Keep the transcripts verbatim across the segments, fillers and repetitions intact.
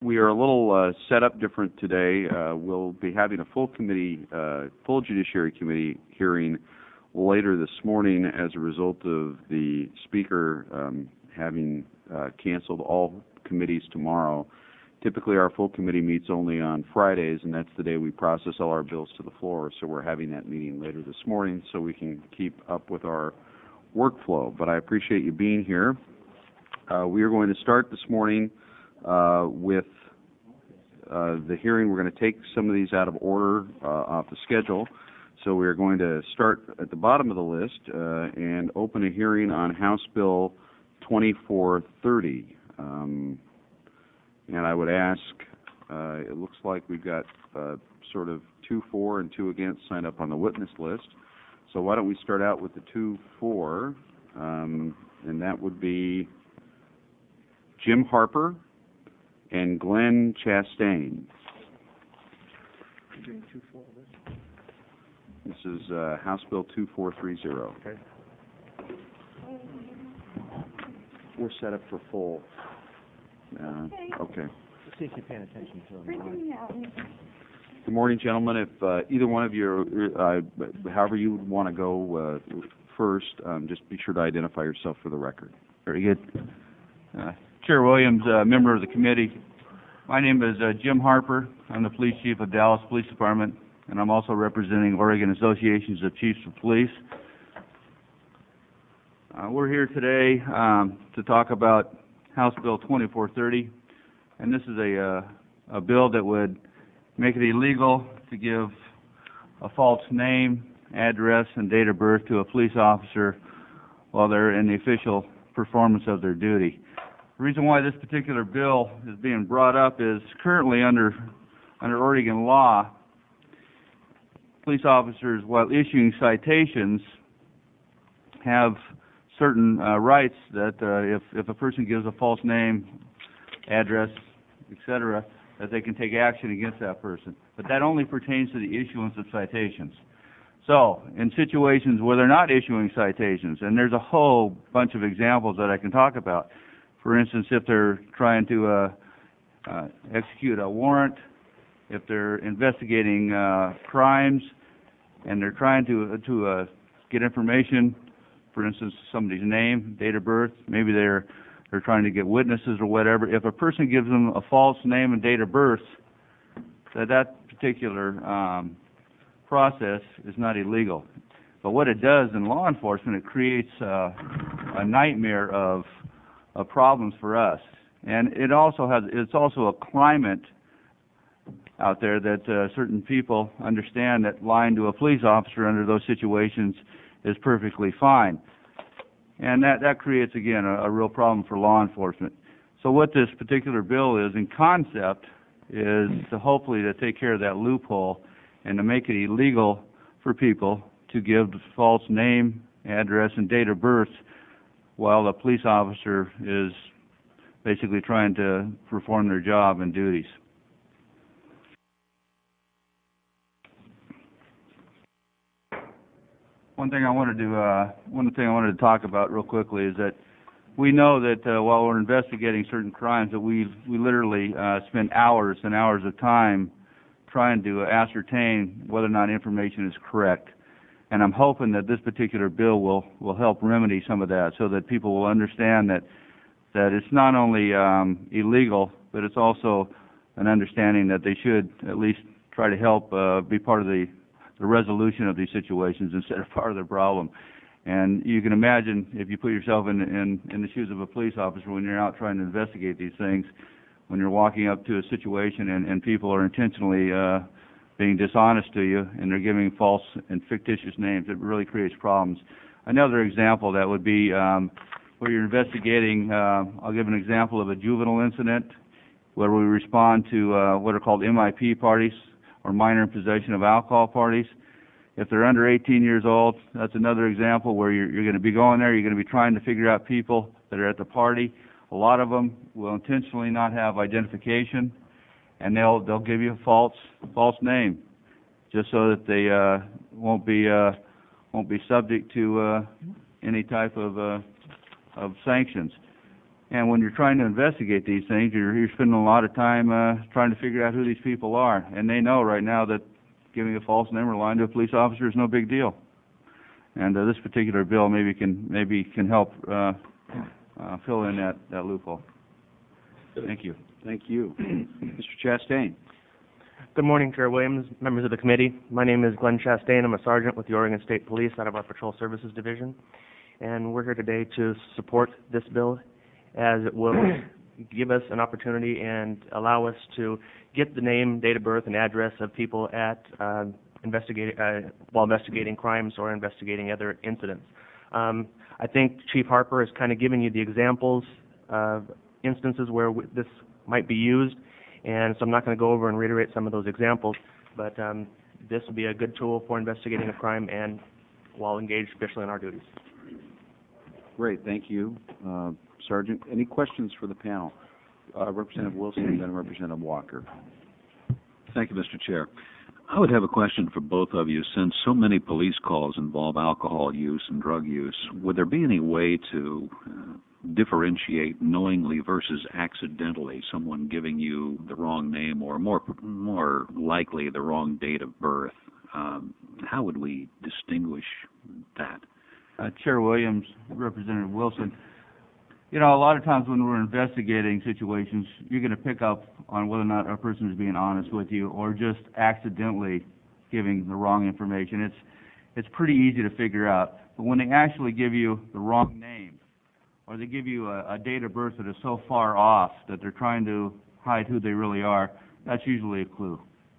we are a little uh, set up different today. Uh, we'll be having a full committee, uh, full Judiciary Committee hearing later this morning as a result of the Speaker um, having uh, canceled all committees tomorrow. Typically, our full committee meets only on Fridays, and that's the day we process all our bills to the floor. So we're having that meeting later this morning so we can keep up with our workflow. But I appreciate you being here. Uh, we are going to start this morning uh, with uh, the hearing. We're going to take some of these out of order uh, off the schedule. So we are going to start at the bottom of the list uh, and open a hearing on House Bill twenty-four thirty. Um, and I would ask, uh, it looks like we've got uh, sort of two for and two against signed up on the witness list. So why don't we start out with the two for, um, and that would be Jim Harper and Glenn Chastain. This is uh, House Bill two four three zero. Okay. We're set up for full. Uh, okay. Let's see if you're paying attention to them. Good morning, gentlemen. If uh, either one of you, uh, however you would want to go uh, first, um, just be sure to identify yourself for the record. Very good. Uh, Chair Williams, uh, member of the committee. My name is uh, Jim Harper. I'm the police chief of Dallas Police Department, and I'm also representing Oregon Associations of Chiefs of Police. Uh, we're here today um, to talk about House Bill twenty-four thirty, and this is a, uh, a bill that would make it illegal to give a false name, address, and date of birth to a police officer while they're in the official performance of their duty. The reason why this particular bill is being brought up is currently under under Oregon law, police officers, while issuing citations, have certain uh, rights that uh, if, if a person gives a false name, address, et cetera, that they can take action against that person. But that only pertains to the issuance of citations. So, in situations where they're not issuing citations, and there's a whole bunch of examples that I can talk about. For instance, if they're trying to uh, uh, execute a warrant, if they're investigating uh, crimes, and they're trying to to uh, get information, for instance, somebody's name, date of birth, maybe they're they're trying to get witnesses or whatever. If a person gives them a false name and date of birth, that that particular um, process is not illegal. But what it does in law enforcement, it creates uh, a nightmare of, of problems for us, and it also has it's also a climate out there that uh, certain people understand that lying to a police officer under those situations is perfectly fine. And that, that creates, again, a, a real problem for law enforcement. So what this particular bill is, in concept, is to hopefully to take care of that loophole and to make it illegal for people to give false name, address, and date of birth while a police officer is basically trying to perform their job and duties. One thing I wanted to uh, one thing I wanted to talk about real quickly is that we know that uh, while we're investigating certain crimes, that we we literally uh, spend hours and hours of time trying to ascertain whether or not information is correct. And I'm hoping that this particular bill will will help remedy some of that, so that people will understand that that it's not only um, illegal, but it's also an understanding that they should at least try to help uh, be part of the the resolution of these situations instead of part of the problem. And you can imagine, if you put yourself in, in, in the shoes of a police officer when you're out trying to investigate these things, when you're walking up to a situation and, and people are intentionally uh, being dishonest to you and they're giving false and fictitious names, it really creates problems. Another example that would be um, where you're investigating, uh, I'll give an example of a juvenile incident where we respond to uh, what are called M I P parties, or minor in possession of alcohol parties. If they're under eighteen years old, that's another example where you're, you're going to be going there, you're going to be trying to figure out people that are at the party. A lot of them will intentionally not have identification, and they'll they'll give you a false false name, just so that they uh, won't be uh, won't be subject to uh, any type of uh, of sanctions. And when you're trying to investigate these things, you're, you're spending a lot of time uh, trying to figure out who these people are. And they know right now that giving a false name or lying to a police officer is no big deal. And uh, this particular bill maybe can maybe can help uh, uh, fill in that, that loophole. Thank you. Thank you. Mister Chastain. Good morning, Chair Williams, members of the committee. My name is Glenn Chastain. I'm a sergeant with the Oregon State Police out of our Patrol Services Division. And we're here today to support this bill as it will give us an opportunity and allow us to get the name, date of birth, and address of people at uh, investigating uh, while investigating crimes or investigating other incidents. Um, I think Chief Harper has kind of given you the examples of instances where w this might be used, and so I'm not going to go over and reiterate some of those examples, but um, this will be a good tool for investigating a crime and while engaged officially in our duties. Great, thank you, uh, Sergeant. Any questions for the panel? Uh, Representative Wilson and then Representative Walker. Thank you, Mister Chair. I would have a question for both of you. Since so many police calls involve alcohol use and drug use, would there be any way to uh, differentiate knowingly versus accidentally, someone giving you the wrong name or more more likely the wrong date of birth? Um, how would we distinguish that? Uh, Chair Williams, Representative Wilson, you know, a lot of times when we're investigating situations, you're going to pick up on whether or not a person is being honest with you or just accidentally giving the wrong information. It's it's pretty easy to figure out. But when they actually give you the wrong name or they give you a, a date of birth that is so far off that they're trying to hide who they really are, that's usually a clue.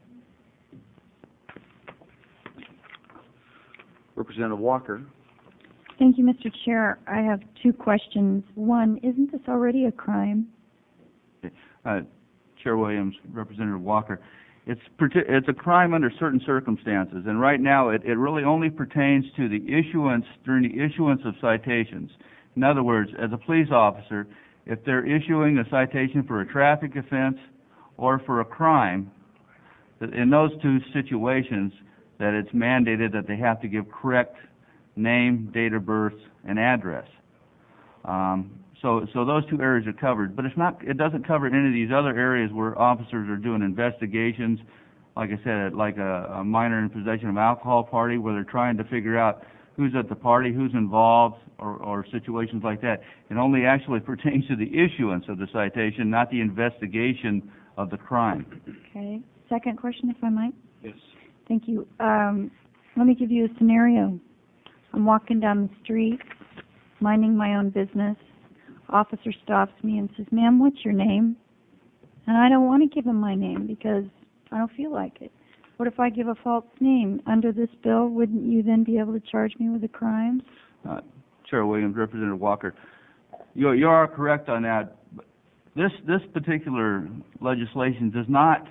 Representative Walker. Thank you, Mister Chair. I have two questions. One, isn't this already a crime? Uh, Chair Williams, Representative Walker, it's it's a crime under certain circumstances, and right now it, it really only pertains to the issuance, during the issuance of citations. In other words, as a police officer, if they're issuing a citation for a traffic offense or for a crime, in those two situations, that it's mandated that they have to give correct name, date of birth, and address. Um, so, so those two areas are covered, but it's not. It doesn't cover any of these other areas where officers are doing investigations. Like I said, like a, a minor in possession of alcohol party, where they're trying to figure out who's at the party, who's involved, or, or situations like that. It only actually pertains to the issuance of the citation, not the investigation of the crime. Okay. Second question, if I might. Yes. Thank you. Um, let me give you a scenario. I'm walking down the street, minding my own business. Officer stops me and says, "Ma'am, what's your name?" And I don't want to give him my name because I don't feel like it. What if I give a false name? Under this bill, wouldn't you then be able to charge me with a crime? Uh, Chair Williams, Representative Walker, you, you are correct on that. This, this particular legislation does not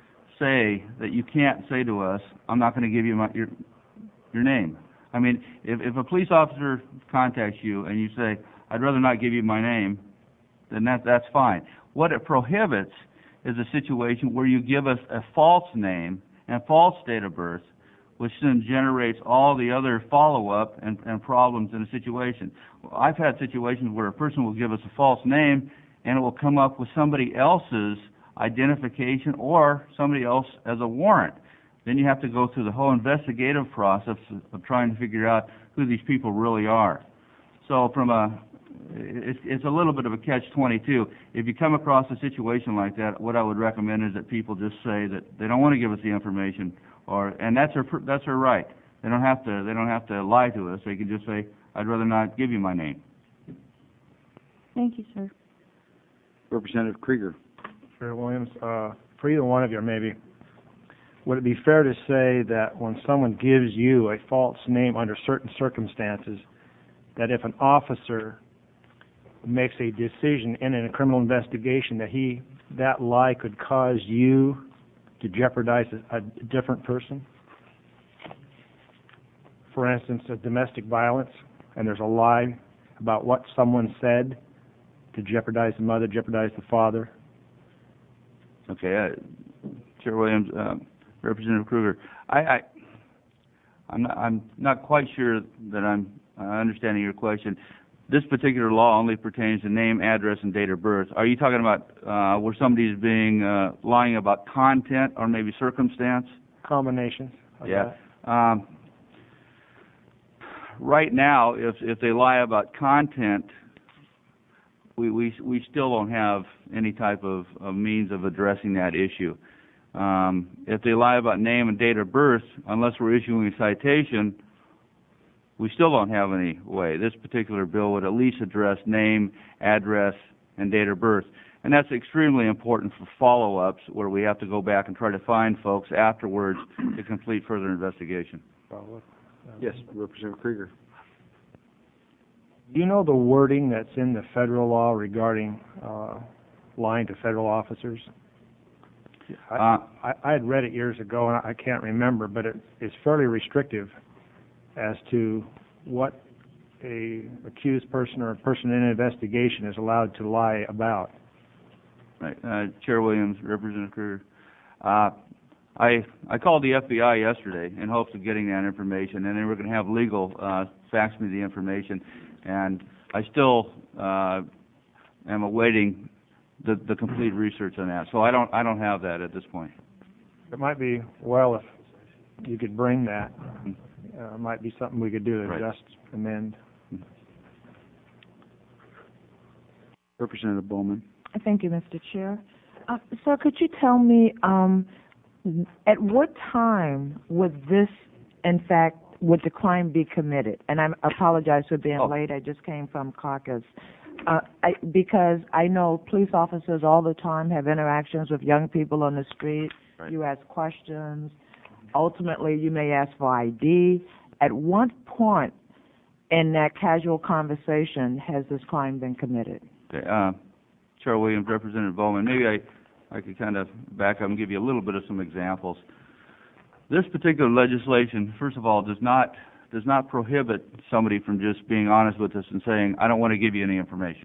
say that you can't say to us, "I'm not going to give you my, your, your name." I mean, if, if a police officer contacts you and you say, "I'd rather not give you my name," then that, that's fine. What it prohibits is a situation where you give us a false name and false date of birth, which then generates all the other follow-up and, and problems in a situation. I've had situations where a person will give us a false name and it will come up with somebody else's identification or somebody else as a warrant. Then you have to go through the whole investigative process of trying to figure out who these people really are. So from a, it's, it's a little bit of a catch twenty-two. If you come across a situation like that, what I would recommend is that people just say that they don't want to give us the information, or and that's their that's their right. They don't have to they don't have to lie to us. They can just say, "I'd rather not give you my name." Thank you, sir. Representative Krieger. Chair Williams, uh, for either one of you maybe, would it be fair to say that when someone gives you a false name under certain circumstances, that if an officer makes a decision in a criminal investigation that he that lie could cause you to jeopardize a, a different person? For instance, a domestic violence, and there's a lie about what someone said to jeopardize the mother, jeopardize the father. Okay, uh, Chair Williams, uh, Representative Kruger, I, I, I'm not, I'm not quite sure that I'm uh, understanding your question. this particular law only pertains to name, address, and date of birth. Are you talking about uh, where somebody's being uh, lying about content or maybe circumstance? Combinations of Yeah. that. Um, right now, if if they lie about content, we we we still don't have any type of, of means of addressing that issue. Um, if they lie about name and date of birth, unless we're issuing a citation, we still don't have any way. This particular bill would at least address name, address, and date of birth. And that's extremely important for follow-ups where we have to go back and try to find folks afterwards to complete further investigation. Yes, Representative Krieger. Do you know the wording that's in the federal law regarding uh, lying to federal officers? I, Uh, I, I had read it years ago, and I can't remember, but it, it's fairly restrictive as to what a accused person or a person in an investigation is allowed to lie about. Right. Uh, Chair Williams, Representative Krieger. Uh, I I called the F B I yesterday in hopes of getting that information, and they were going to have legal uh, fax me the information, and I still uh, am awaiting the, the complete research on that. So I don't I don't have that at this point. It might be well if you could bring that. Uh, it might be something we could do to Right. adjust, amend. Representative Bowman. Thank you, Mister Chair. Uh, sir, could you tell me um, at what time would this, in fact, would the crime be committed? And I apologize for being Oh. late. I just came from caucus. Uh, I, because I know police officers all the time have interactions with young people on the street. Right. You ask questions. Ultimately, you may ask for I D. At what point in that casual conversation has this crime been committed? Okay. Uh, Chair Williams, Representative Bowman, maybe I, I could kind of back up and give you a little bit of some examples. This particular legislation, first of all, does not does not prohibit somebody from just being honest with us and saying, I don't want to give you any information.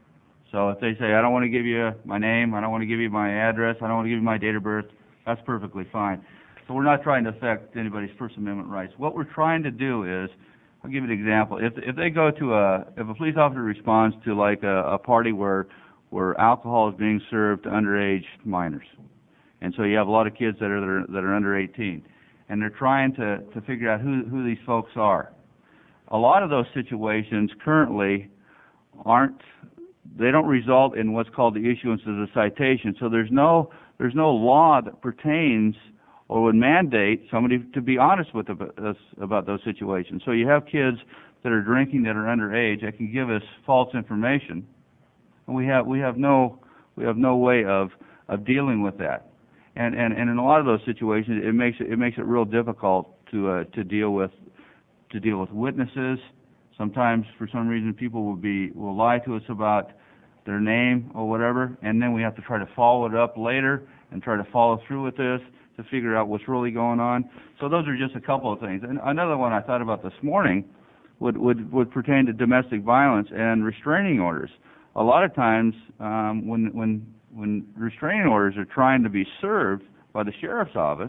So if they say, I don't want to give you my name, I don't want to give you my address, I don't want to give you my date of birth, that's perfectly fine. So we're not trying to affect anybody's First Amendment rights. What we're trying to do is, I'll give you an example. If if they go to a, if a police officer responds to like a, a party where where alcohol is being served to underage minors, and so you have a lot of kids that are that are, that are under eighteen, and they're trying to to figure out who who these folks are. A lot of those situations currently aren't, they don't result in what's called the issuance of the citation. So there's no there's no law that pertains or would mandate somebody to be honest with us about those situations. So you have kids that are drinking that are underage that can give us false information, and we have we have no we have no way of of dealing with that. And and and in a lot of those situations, it makes it it makes it real difficult to uh, to deal with to deal with witnesses. Sometimes, for some reason, people will be will lie to us about their name or whatever, and then we have to try to follow it up later and try to follow through with this to figure out what's really going on. So those are just a couple of things. And another one I thought about this morning would would, would pertain to domestic violence and restraining orders. A lot of times, um, when when when restraining orders are trying to be served by the sheriff's office,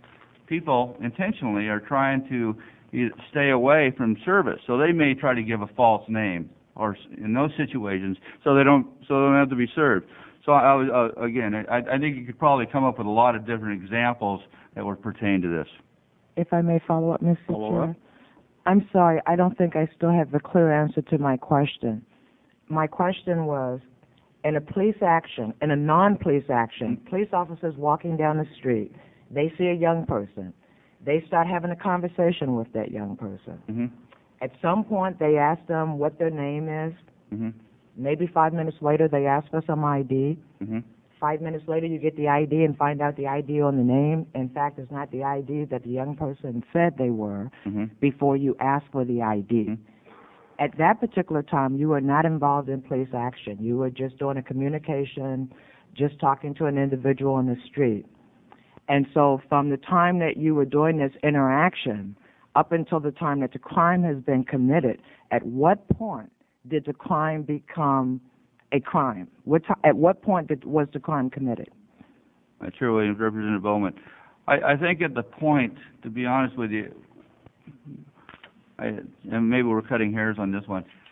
people intentionally are trying to stay away from service. So they may try to give a false name, or in those situations, so they don't so they don't have to be served. So I was uh, again, I, I think you could probably come up with a lot of different examples that would pertain to this. If I may follow up, Mister Follow Chair. up. I'm sorry, I don't think I still have the clear answer to my question. My question was, in a police action, in a non-police action, police officers walking down the street, they see a young person. They start having a conversation with that young person. Mm-hmm. At some point, they ask them what their name is. Mm-hmm. Maybe five minutes later, they ask for some I D. Mm-hmm. Five minutes later, you get the I D and find out the I D on the name, in fact, is not the I D that the young person said they were Mm-hmm. before you ask for the I D. Mm-hmm. At that particular time, you were not involved in police action. You were just doing a communication, just talking to an individual on the street. And so from the time that you were doing this interaction up until the time that the crime has been committed, at what point did the crime become a crime? What t- at what point did, was the crime committed? Uh, Chair Williams, Representative Bowman. I, I think at the point, to be honest with you, I, and maybe we're cutting hairs on this one,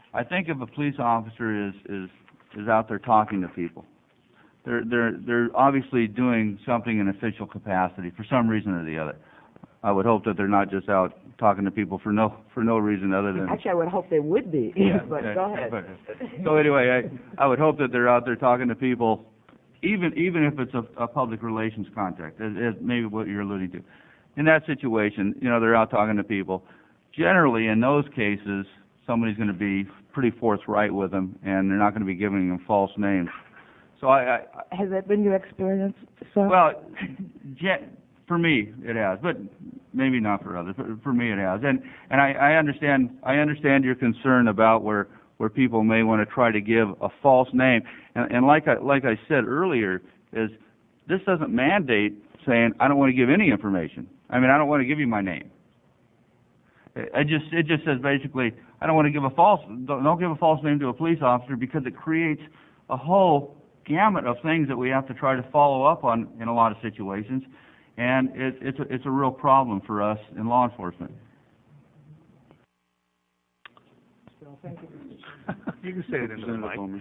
I think if a police officer is, is, is out there talking to people, they're, they're, they're obviously doing something in official capacity for some reason or the other. I would hope that they're not just out talking to people for no, for no reason other than... Actually, I would hope they would be, Yeah, but okay, go ahead. but- so anyway, I, I would hope that they're out there talking to people, even, even if it's a, a public relations contact, as, as maybe what you're alluding to. In that situation, you know, they're out talking to people. Generally, in those cases, somebody's going to be pretty forthright with them, and they're not going to be giving them false names. So I, I Has that been your experience, sir? well, gen- for me it has, but maybe not for others. But for me it has, and and I, I understand I understand your concern about where where people may want to try to give a false name, and, and like I like I said earlier, is this doesn't mandate saying I don't want to give any information. I mean, I don't want to give you my name. It just it just says basically I don't want to give a false don't, don't give a false name to a police officer, because it creates a whole gamut of things that we have to try to follow up on in a lot of situations, and it, it's a, it's a real problem for us in law enforcement. You can say it into the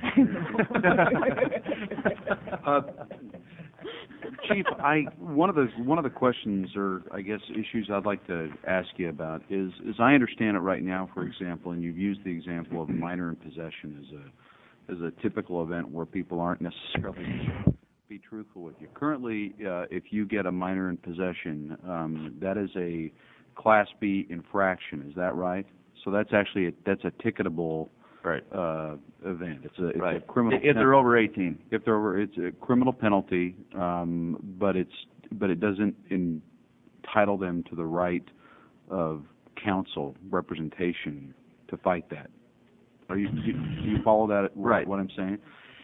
mic. Uh, Chief, I one of the one of the questions, or I guess issues I'd like to ask you about is, as I understand it right now, for example, and you've used the example of minor in possession as a as a typical event where people aren't necessarily be truthful with you. Currently, uh, if you get a minor in possession, um, that is a Class B infraction. Is that right? So that's actually a, that's a ticketable Right. uh, event. It's a, it's Right. a criminal. If they're over eighteen. If they're over, it's a criminal penalty, um, but it's but it doesn't entitle them to the right of counsel representation to fight that. Are you do you, do you follow that? Right. What I'm saying.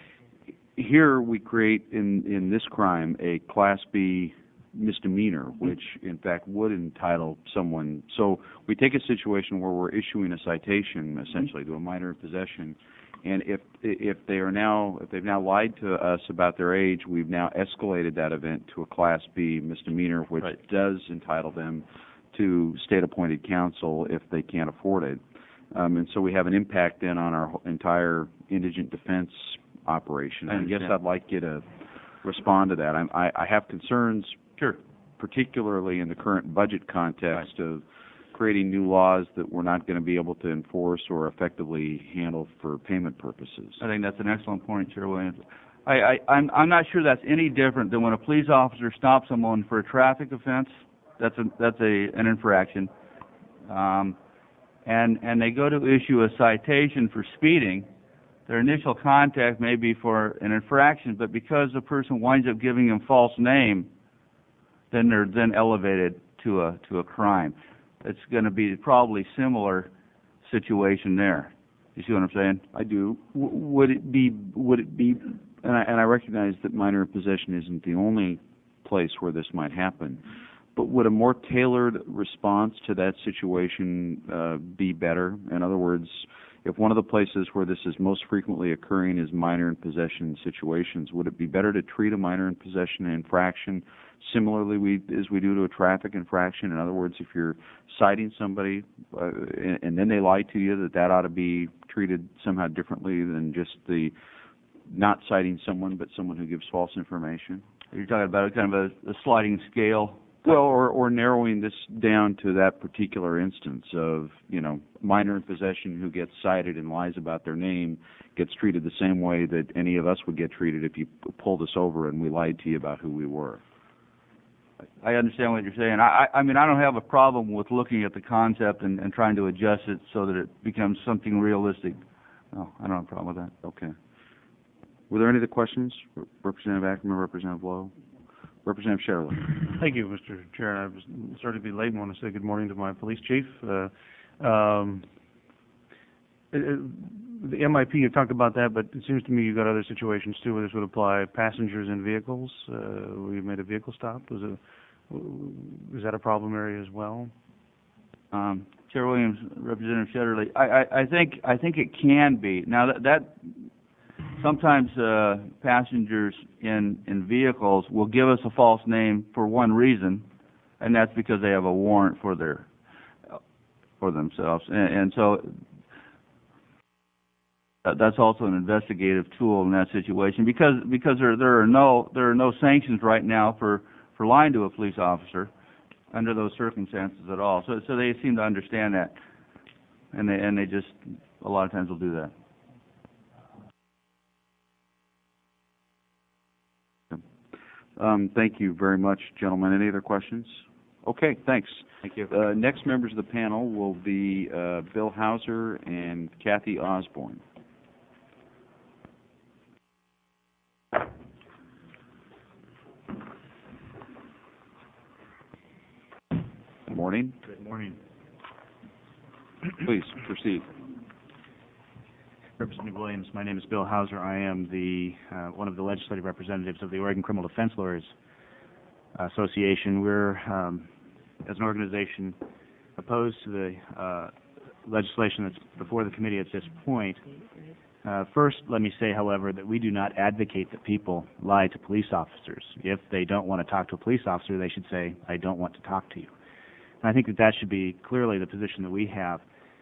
Here we create in in this crime a Class B misdemeanor, which in fact would entitle someone. So we take a situation where we're issuing a citation essentially to a minor in possession, and if if they are now if they've now lied to us about their age, we've now escalated that event to a Class B misdemeanor, which Right. does entitle them to state-appointed counsel if they can't afford it. Um, and so we have an impact then on our entire indigent defense operation. I I guess understand. I'd like you to respond to that. I'm, I, I have concerns, Sure. particularly in the current budget context of creating new laws that we're not going to be able to enforce or effectively handle for payment purposes. I think that's an excellent point, Chair Williams. I, I, I'm, I'm not sure that's any different than when a police officer stops someone for a traffic offense. That's a that's a an infraction, um, and and they go to issue a citation for speeding. Their initial contact may be for an infraction, but because the person winds up giving them false name, then they're then elevated to a to a crime. It's going to be probably similar situation there. You see what I'm saying? I do. W- would it be? Would it be? And I, and I recognize that minor possession isn't the only place where this might happen. But would a more tailored response to that situation uh, be better? In other words, if one of the places where this is most frequently occurring is minor in possession situations, would it be better to treat a minor in possession infraction similarly we, as we do to a traffic infraction? In other words, if you're citing somebody uh, and, and then they lie to you, that that ought to be treated somehow differently than just the not citing someone but someone who gives false information? You're talking about kind of a, a sliding scale. Well, or, or narrowing this down to that particular instance of, you know, minor in possession who gets cited and lies about their name gets treated the same way that any of us would get treated if you pulled us over and we lied to you about who we were. I understand what you're saying. I, I mean, I don't have a problem with looking at the concept and, and trying to adjust it so that it becomes something realistic. No, I don't have a problem with that. Okay. Were there any other questions? Representative Ackerman, Representative Lowe? Representative Sherley. Thank you, Mister Chair. I was sorry to be late and want to say good morning to my police chief. Uh, um, it, it, the M I P, you talked about that, but it seems to me you've got other situations too where this would apply. Passengers in vehicles, uh, where you made a vehicle stop. Was a, is that a problem area as well? Um, Chair Williams, Representative Shetterly, I, I, I think I think it can be. Now that, that sometimes uh, passengers in, in vehicles will give us a false name for one reason, and that's because they have a warrant for their for themselves. And, and so uh, that's also an investigative tool in that situation, because because there there are no there are no sanctions right now for for lying to a police officer under those circumstances at all. So so they seem to understand that, and they and they just a lot of times will do that. Um, thank you very much, gentlemen. Any other questions? Okay, thanks. Thank you. Uh, next members of the panel will be uh, Bill Hauser and Kathy Osborne. Good morning. Good morning. Please proceed. Representative Williams, my name is Bill Hauser. I am the uh, one of the legislative representatives of the Oregon Criminal Defense Lawyers Association. We're, um, as an organization, opposed to the uh, legislation that's before the committee at this point. Uh, first, let me say, however, that we do not advocate that people lie to police officers. If they don't want to talk to a police officer, they should say, "I don't want to talk to you." And I think that that should be clearly the position that we have.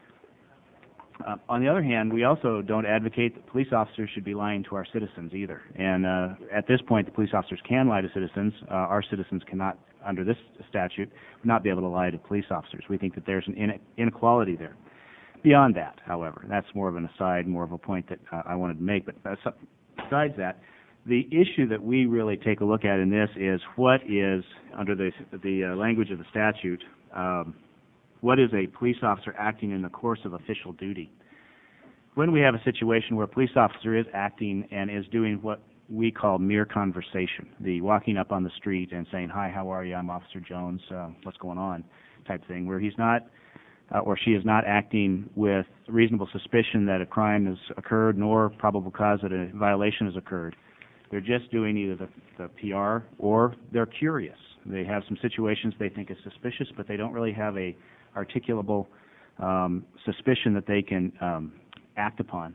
Uh, on the other hand, we also don't advocate that police officers should be lying to our citizens either. And uh, at this point, the police officers can lie to citizens. Uh, our citizens cannot, under this statute, not be able to lie to police officers. We think that there's an in- inequality there. Beyond that, however, that's more of an aside, more of a point that uh, I wanted to make. But uh, besides that, the issue that we really take a look at in this is what is, under the, the uh, language of the statute, um, what is a police officer acting in the course of official duty? When we have a situation where a police officer is acting and is doing what we call mere conversation, the walking up on the street and saying, "Hi, how are you? I'm Officer Jones. Uh, what's going on?" type thing, where he's not uh, or she is not acting with reasonable suspicion that a crime has occurred nor probable cause that a violation has occurred. They're just doing either the, the P R or they're curious. They have some situations they think is suspicious, but they don't really have a articulable um, suspicion that they can um, act upon.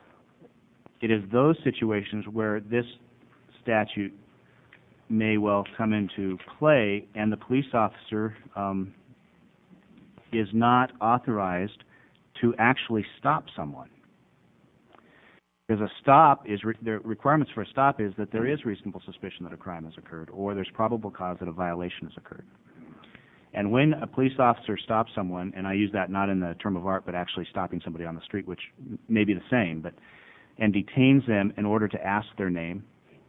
It is those situations where this statute may well come into play, and the police officer um, is not authorized to actually stop someone. Because a stop is, re- the requirements for a stop is that there is reasonable suspicion that a crime has occurred, or there's probable cause that a violation has occurred. And when a police officer stops someone, and I use that not in the term of art, but actually stopping somebody on the street, which may be the same, but and detains them in order to ask their name,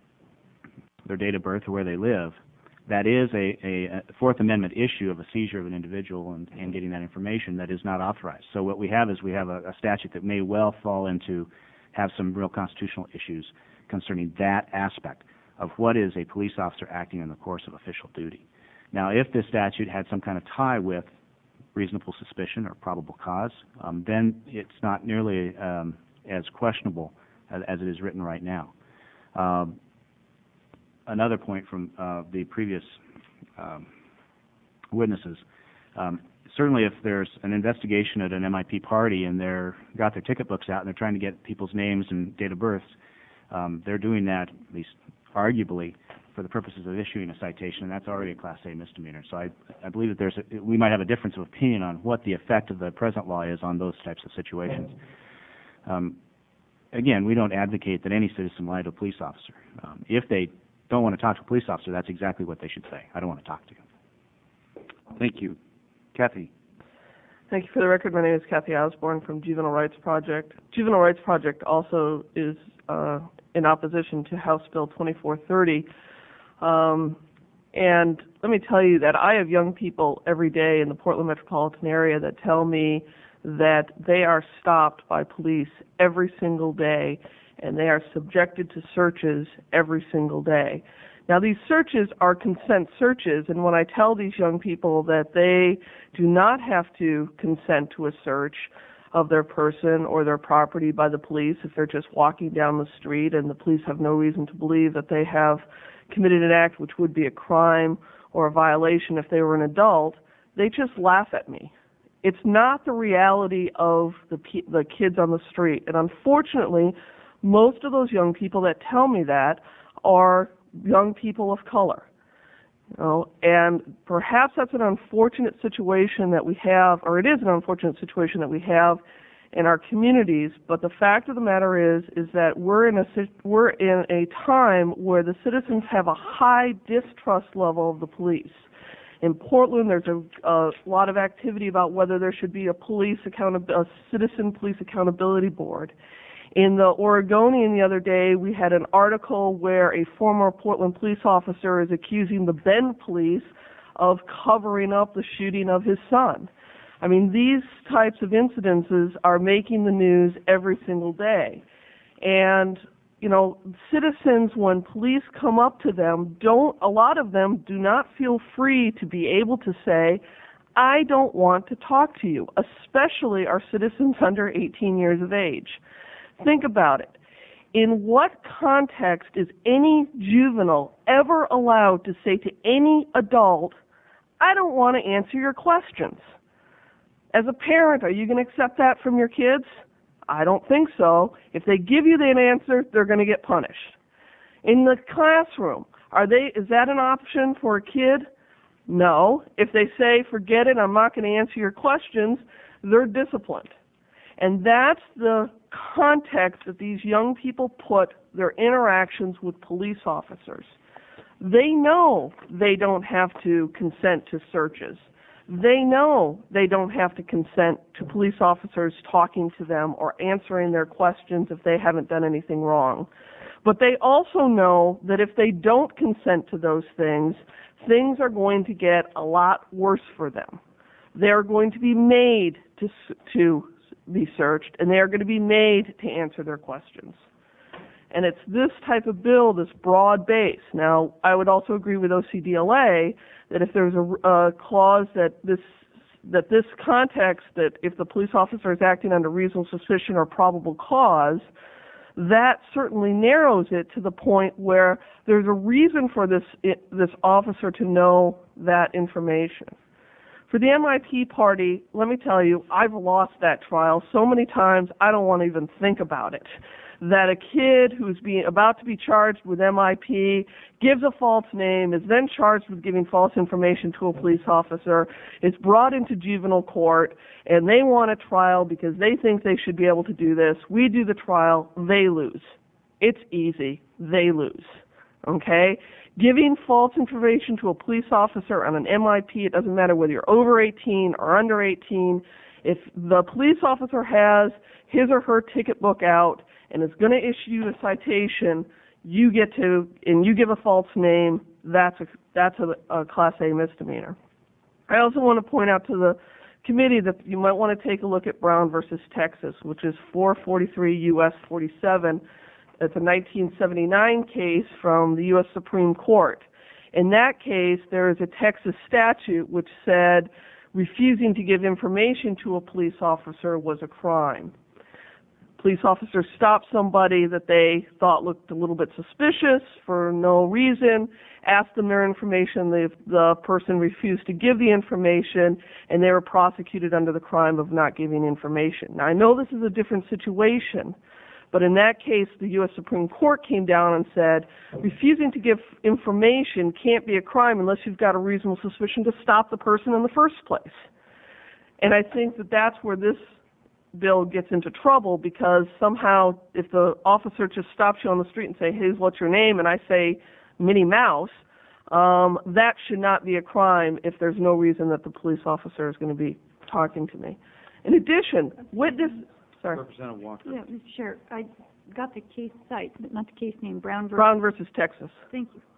their date of birth, or where they live, that is a, a, a Fourth Amendment issue of a seizure of an individual and, and getting that information that is not authorized. So what we have is we have a, a statute that may well fall into, have some real constitutional issues concerning that aspect of what is a police officer acting in the course of official duty. Now, if this statute had some kind of tie with reasonable suspicion or probable cause, um, then it's not nearly um, as questionable as, as it is written right now. Um, another point from uh, the previous um, witnesses, um, certainly if there's an investigation at an M I P party and they're got their ticket books out and they're trying to get people's names and date of births, um, they're doing that, at least arguably, for the purposes of issuing a citation, and that's already a Class A misdemeanor. So I, I believe that there's a, we might have a difference of opinion on what the effect of the present law is on those types of situations. Um, again, we don't advocate that any citizen lie to a police officer. Um, if they don't want to talk to a police officer, that's exactly what they should say. I don't want to talk to you. Thank you. Kathy. Thank you. For the record, my name is Kathy Osborne from Juvenile Rights Project. Juvenile Rights Project also is uh, in opposition to House Bill twenty-four thirty. Um, and let me tell you that I have young people every day in the Portland metropolitan area that tell me that they are stopped by police every single day and they are subjected to searches every single day. Now, these searches are consent searches, and when I tell these young people that they do not have to consent to a search of their person or their property by the police if they're just walking down the street and the police have no reason to believe that they have committed an act which would be a crime or a violation if they were an adult, they just laugh at me. It's not the reality of the the kids on the street. And unfortunately, most of those young people that tell me that are young people of color. You know, and perhaps that's an unfortunate situation that we have, or it is an unfortunate situation that we have in our communities, but the fact of the matter is is that we're in a we're in a time where the citizens have a high distrust level of the police. In Portland, there's a, a lot of activity about whether there should be a police account a citizen police accountability board. In the Oregonian the other day, we had an article where a former Portland police officer is accusing the Bend police of covering up the shooting of his son. I mean, these types of incidences are making the news every single day. And, you know, citizens, when police come up to them, don't, a lot of them do not feel free to be able to say, I don't want to talk to you, especially our citizens under eighteen years of age. Think about it. In what context is any juvenile ever allowed to say to any adult, I don't want to answer your questions? As a parent, are you going to accept that from your kids? I don't think so. If they give you that answer, they're going to get punished. In the classroom, are they? Is that an option for a kid? No. If they say, forget it, I'm not going to answer your questions, they're disciplined. And that's the context that these young people put their interactions with police officers. They know they don't have to consent to searches. They know they don't have to consent to police officers talking to them or answering their questions if they haven't done anything wrong. But they also know that if they don't consent to those things, things are going to get a lot worse for them. They're going to be made to to be searched, and they are going to be made to answer their questions. And it's this type of bill, this broad base. Now, I would also agree with O C D L A that if there's a, a clause that this that this context, that if the police officer is acting under reasonable suspicion or probable cause, that certainly narrows it to the point where there's a reason for this it, this officer to know that information. For the M I P party, let me tell you, I've lost that trial so many times I don't want to even think about it. That a kid who's being about to be charged with M I P gives a false name, is then charged with giving false information to a police officer, is brought into juvenile court, and they want a trial because they think they should be able to do this. We do the trial, they lose. It's easy, they lose. Okay? Giving false information to a police officer on an M I P, it doesn't matter whether you're over eighteen or under eighteen, if the police officer has his or her ticket book out and is going to issue you a citation, you get to, and you give a false name, that's a, that's a, a Class A misdemeanor. I also want to point out to the committee that you might want to take a look at Brown versus Texas, which is four forty-three U S forty-seven. It's a nineteen seventy-nine case from the U S Supreme Court. In that case, there is a Texas statute which said refusing to give information to a police officer was a crime. Police officers stopped somebody that they thought looked a little bit suspicious for no reason, asked them their information, the, the person refused to give the information, and they were prosecuted under the crime of not giving information. Now, I know this is a different situation, but in that case, the U S Supreme Court came down and said, refusing to give information can't be a crime unless you've got a reasonable suspicion to stop the person in the first place. And I think that that's where this bill gets into trouble, because somehow if the officer just stops you on the street and say, hey, what's your name? And I say Minnie Mouse, um, that should not be a crime if there's no reason that the police officer is going to be talking to me. In addition, witness... Sorry. Representative Walker. Yeah, Mister Chair, I got the case site, but not the case name, Brown versus... Brown versus Texas. Thank you.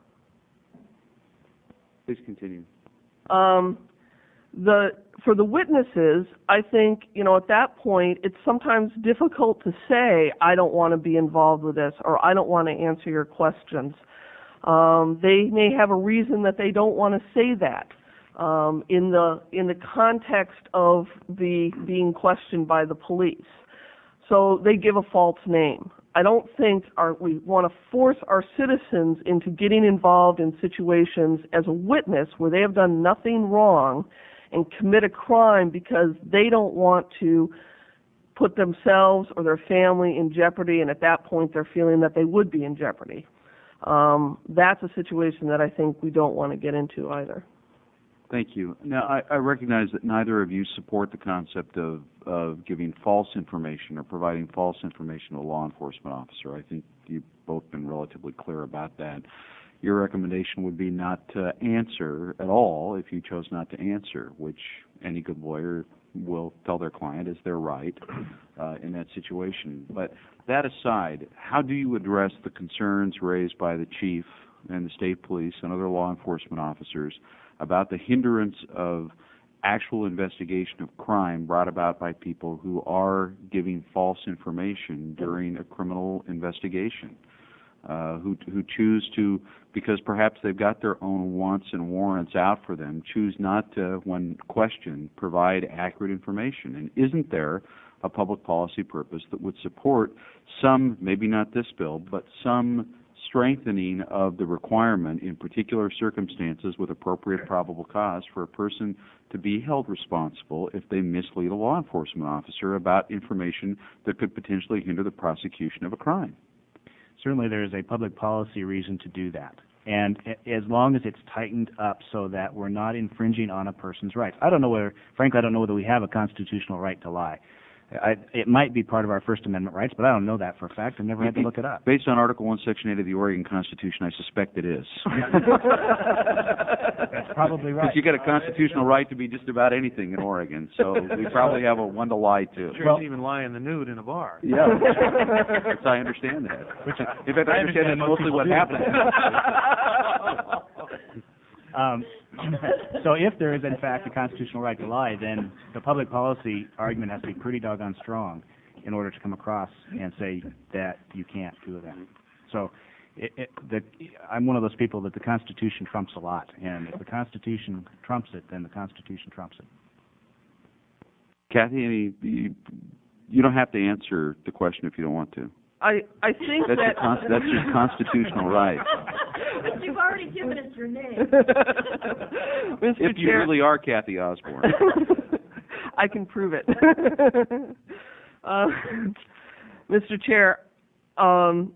Please continue. Um, the for the witnesses, I think, you know, at that point, it's sometimes difficult to say, I don't want to be involved with this, or I don't want to answer your questions. Um, they may have a reason that they don't want to say that. Um, in the in the context of the being questioned by the police. So they give a false name. I don't think our, we want to force our citizens into getting involved in situations as a witness where they have done nothing wrong and commit a crime because they don't want to put themselves or their family in jeopardy, and at that point they're feeling that they would be in jeopardy. Um, that's a situation that I think we don't want to get into either. Thank you. Now, I, I recognize that neither of you support the concept of, of giving false information or providing false information to a law enforcement officer. I think you've both been relatively clear about that. Your recommendation would be not to answer at all if you chose not to answer, which any good lawyer will tell their client is their right uh, in that situation. But that aside, how do you address the concerns raised by the chief and the state police and other law enforcement officers about the hindrance of actual investigation of crime brought about by people who are giving false information during a criminal investigation, uh, who, who choose to, because perhaps they've got their own wants and warrants out for them, choose not to, when questioned, provide accurate information? And isn't there a public policy purpose that would support some, maybe not this bill, but some strengthening of the requirement in particular circumstances with appropriate probable cause for a person to be held responsible if they mislead a law enforcement officer about information that could potentially hinder the prosecution of a crime? Certainly there is a public policy reason to do that. And as long as it's tightened up so that we're not infringing on a person's rights. I don't know whether, frankly, I don't know whether we have a constitutional right to lie. I, it might be part of our First Amendment rights, but I don't know that for a fact. I've never had to look it up. Based on Article one, Section eight of the Oregon Constitution, I suspect it is. That's probably right. Because you got a constitutional right to be just about anything in Oregon, so we probably have a one to lie to. Sure, well, even lie in the nude in a bar. Yeah, yes, I understand that. Which, in fact, I, I understand that's mostly what happened. Um, so if there is, in fact, a constitutional right to lie, then the public policy argument has to be pretty doggone strong in order to come across and say that you can't do that. So it, it, the, I'm one of those people that the Constitution trumps a lot, and if the Constitution trumps it, then the Constitution trumps it. Kathy, any, you, you don't have to answer the question if you don't want to. I, I think that's that... Your that's your constitutional right. But you've already given us your name. Mister If you Chair, really are Kathy Osborne. I can prove it. uh, Mister Chair, um,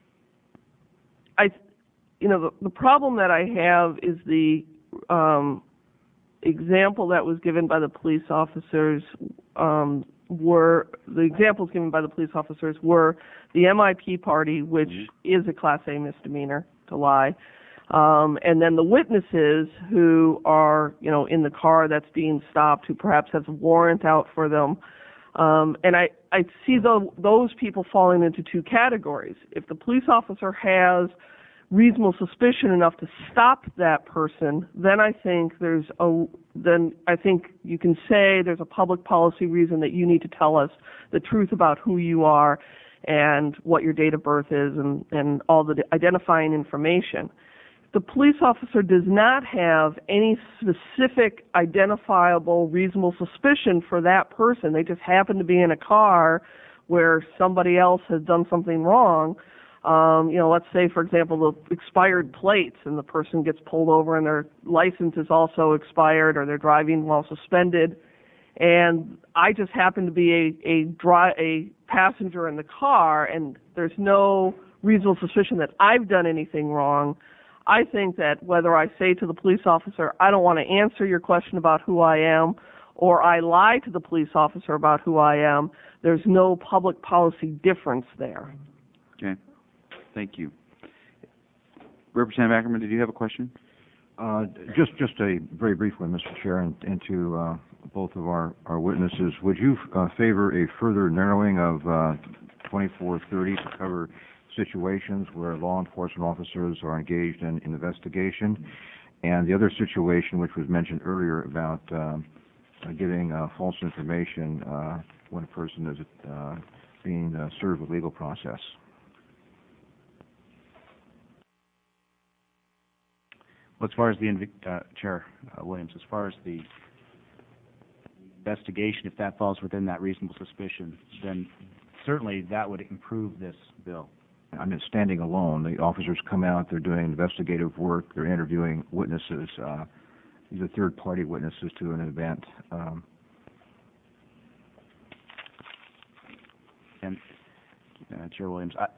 I, you know, the, the problem that I have is the um, example that was given by the police officers um, were, the examples given by the police officers were the M I P party, which mm-hmm. is a Class A misdemeanor to lie, um, and then the witnesses who are, you know, in the car that's being stopped, who perhaps has a warrant out for them. Um, and I, I see the, those people falling into two categories. If the police officer has reasonable suspicion enough to stop that person, then I think there's a then I think you can say there's a public policy reason that you need to tell us the truth about who you are and what your date of birth is and, and all the identifying information. If the police officer does not have any specific identifiable reasonable suspicion for that person, they just happen to be in a car where somebody else has done something wrong. Um, you know, let's say, for example, the expired plates and the person gets pulled over and their license is also expired or they're driving while suspended. And I just happen to be a, a, dri- a passenger in the car and there's no reasonable suspicion that I've done anything wrong. I think that whether I say to the police officer, I don't want to answer your question about who I am, or I lie to the police officer about who I am, there's no public policy difference there. Okay. Thank you. Representative Ackerman, did you have a question? Uh, just, just a very brief one, Mister Chair, and, and to uh, both of our, our witnesses. Would you uh, favor a further narrowing of uh, twenty-four thirty to cover situations where law enforcement officers are engaged in, in investigation, and the other situation, which was mentioned earlier, about uh, giving uh, false information uh, when a person is uh, being uh, served with legal process? Well, as far as the uh, Chair uh, Williams, as far as the investigation, if that falls within that reasonable suspicion, then certainly that would improve this bill. I mean, standing alone, the officers come out, they're doing investigative work, they're interviewing witnesses. Uh, these are third-party witnesses to an event. Um, and uh, Chair Williams, I,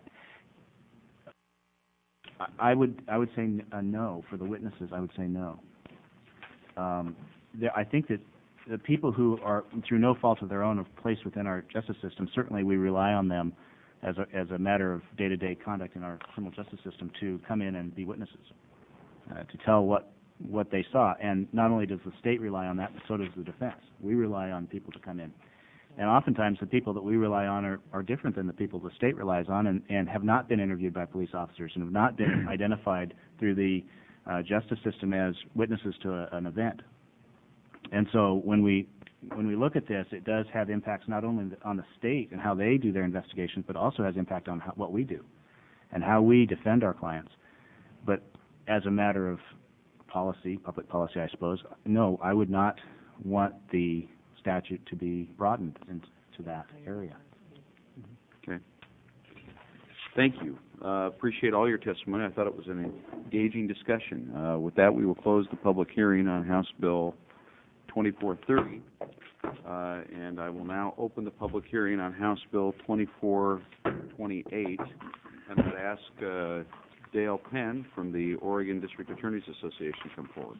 I would I would say uh, no for the witnesses. I would say no. Um, there, I think that the people who are, through no fault of their own, are placed within our justice system, certainly we rely on them as a, as a matter of day-to-day conduct in our criminal justice system to come in and be witnesses, uh, to tell what, what they saw. And not only does the state rely on that, but so does the defense. We rely on people to come in. And oftentimes the people that we rely on are, are different than the people the state relies on, and, and have not been interviewed by police officers and have not been identified through the uh, justice system as witnesses to a, an event. And so when we when we look at this, it does have impacts not only on the state and how they do their investigations, but also has impact on how, what we do and how we defend our clients. But as a matter of policy, public policy, I suppose, no, I would not want the statute to be broadened into that area. Okay. Thank you. Uh, appreciate all your testimony. I thought it was an engaging discussion. Uh, with that, we will close the public hearing on House Bill twenty-four thirty. Uh, and I will now open the public hearing on House Bill twenty-four twenty-eight. And I'd ask uh, Dale Penn from the Oregon District Attorneys Association to come forward.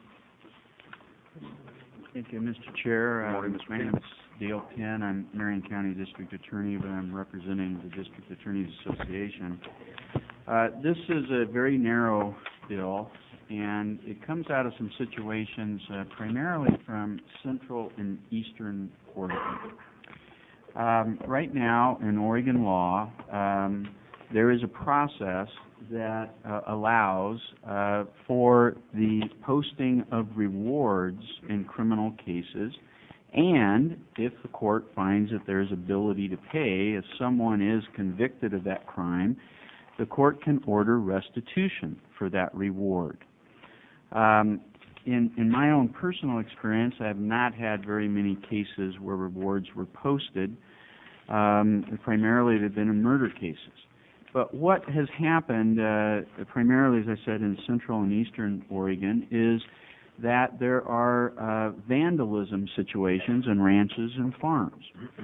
Thank you, Mister Chair. Good morning, uh, Mister My name is Dale Penn. I'm Marion County District Attorney, but I'm representing the District Attorneys Association. Uh, this is a very narrow bill, and it comes out of some situations uh, primarily from central and eastern Oregon. Um, right now, in Oregon law, um, there is a process that uh, allows uh, for the posting of rewards in criminal cases, and if the court finds that there is ability to pay, if someone is convicted of that crime, the court can order restitution for that reward. Um, in, in my own personal experience, I have not had very many cases where rewards were posted. Um, primarily, they've been in murder cases. But what has happened, uh, primarily, as I said, in central and eastern Oregon, is that there are uh, vandalism situations in ranches and farms.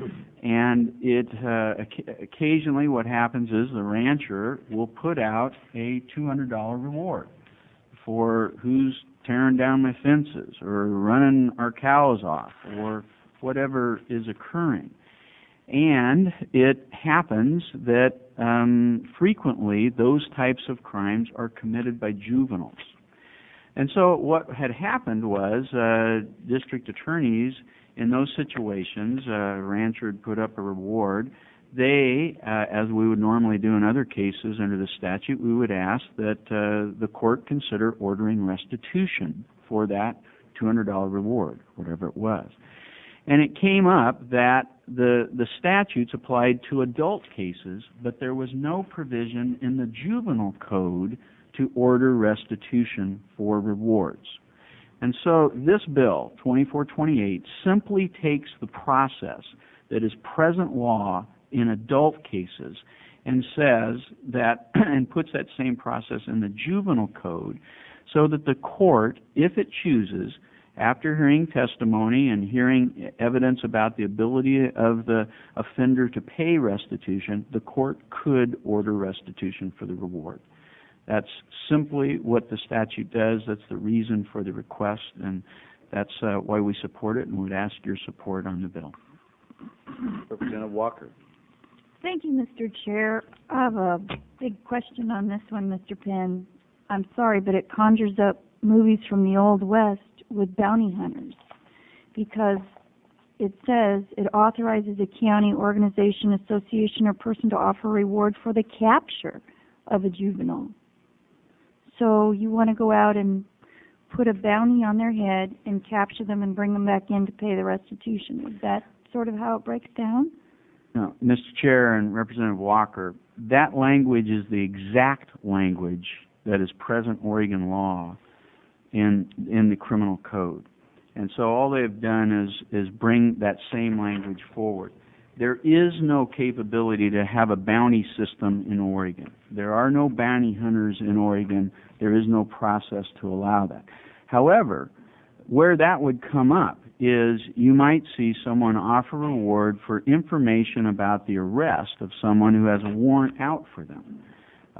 And it uh, occasionally what happens is the rancher will put out a two hundred dollar reward for who's tearing down my fences or running our cows off or whatever is occurring. And it happens that um, frequently those types of crimes are committed by juveniles. And so what had happened was uh, district attorneys in those situations, uh, a rancher had put up a reward. They, uh, as we would normally do in other cases under the statute, we would ask that uh, the court consider ordering restitution for that two hundred dollar reward, whatever it was. And it came up that the, the statutes applied to adult cases, but there was no provision in the juvenile code to order restitution for rewards. And so this bill, twenty-four twenty-eight, simply takes the process that is present law in adult cases and says that, and puts that same process in the juvenile code so that the court, if it chooses, after hearing testimony and hearing evidence about the ability of the offender to pay restitution, the court could order restitution for the reward. That's simply what the statute does. That's the reason for the request, and that's uh, why we support it and would ask your support on the bill. Representative Walker. Thank you, Mister Chair. I have a big question on this one, Mister Penn. I'm sorry, but it conjures up movies from the Old West with bounty hunters, because it says it authorizes a county, organization, association, or person to offer a reward for the capture of a juvenile. So you want to go out and put a bounty on their head and capture them and bring them back in to pay the restitution. Is that sort of how it breaks down? No, Mister Chair and Representative Walker, that language is the exact language that is present Oregon law in in the criminal code. And so all they've done is is bring that same language forward. There is no capability to have a bounty system in Oregon. There are no bounty hunters in Oregon. There is no process to allow that. However, where that would come up is you might see someone offer a reward for information about the arrest of someone who has a warrant out for them.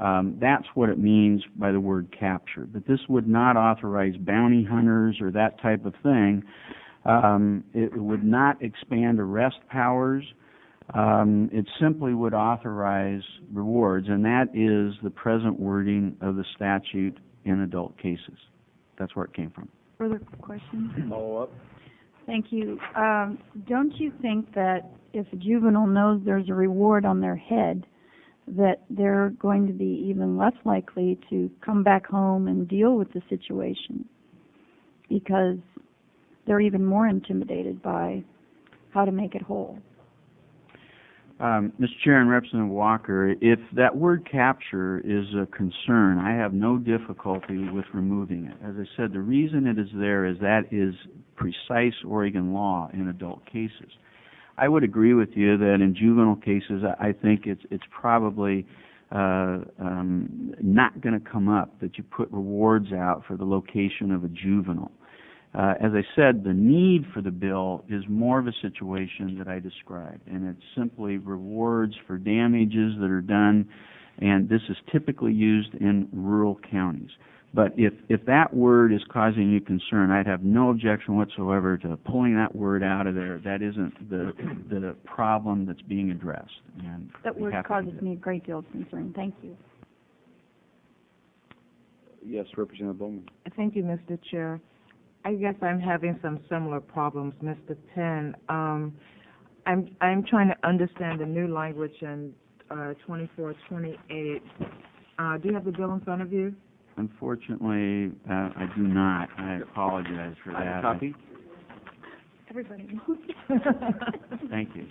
Um, that's what it means by the word capture. But this would not authorize bounty hunters or that type of thing. Um, it would not expand arrest powers. Um, it simply would authorize rewards, and that is the present wording of the statute in adult cases. That's where it came from. Further questions? Follow up? Thank you. Um, don't you think that if a juvenile knows there's a reward on their head, that they're going to be even less likely to come back home and deal with the situation because they're even more intimidated by how to make it whole? Um, Mister Chair and Representative Walker, if that word capture is a concern, I have no difficulty with removing it. As I said, the reason it is there is that is precise Oregon law in adult cases. I would agree with you that in juvenile cases, I think it's it's probably uh, um, not going to come up that you put rewards out for the location of a juvenile. Uh, as I said, the need for the bill is more of a situation that I described, and it's simply rewards for damages that are done, and this is typically used in rural counties. But if, if that word is causing you concern, I'd have no objection whatsoever to pulling that word out of there. That isn't the, the problem that's being addressed. And that word causes me a great deal of concern. Thank you. Yes, Representative Bowman. Thank you, Mister Chair. I guess I'm having some similar problems, Mister Penn. Um, I'm I'm trying to understand the new language in uh, twenty-four twenty-eight. Uh, do you have the bill in front of you? Unfortunately, uh, I do not. I apologize for that. A copy? Everybody. Thank you.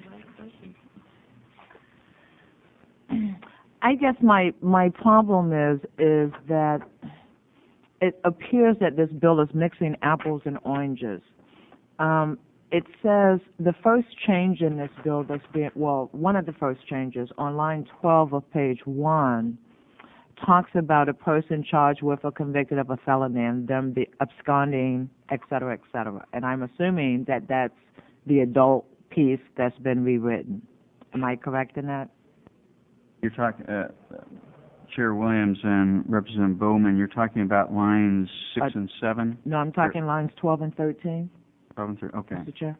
I guess my my problem is is that it appears that this bill is mixing apples and oranges. Um, it says the first change in this bill that's being, well, one of the first changes on line twelve of page one talks about a person charged with or convicted of a felony and them be absconding, et cetera, et cetera. And I'm assuming that that's the adult piece that's been rewritten. Am I correct in that? You're talking, uh, Chair Williams and Representative Bowman, you're talking about lines six Uh, and seven? No, I'm talking lines twelve and thirteen, twelve and thirteen, okay. Mister Chair.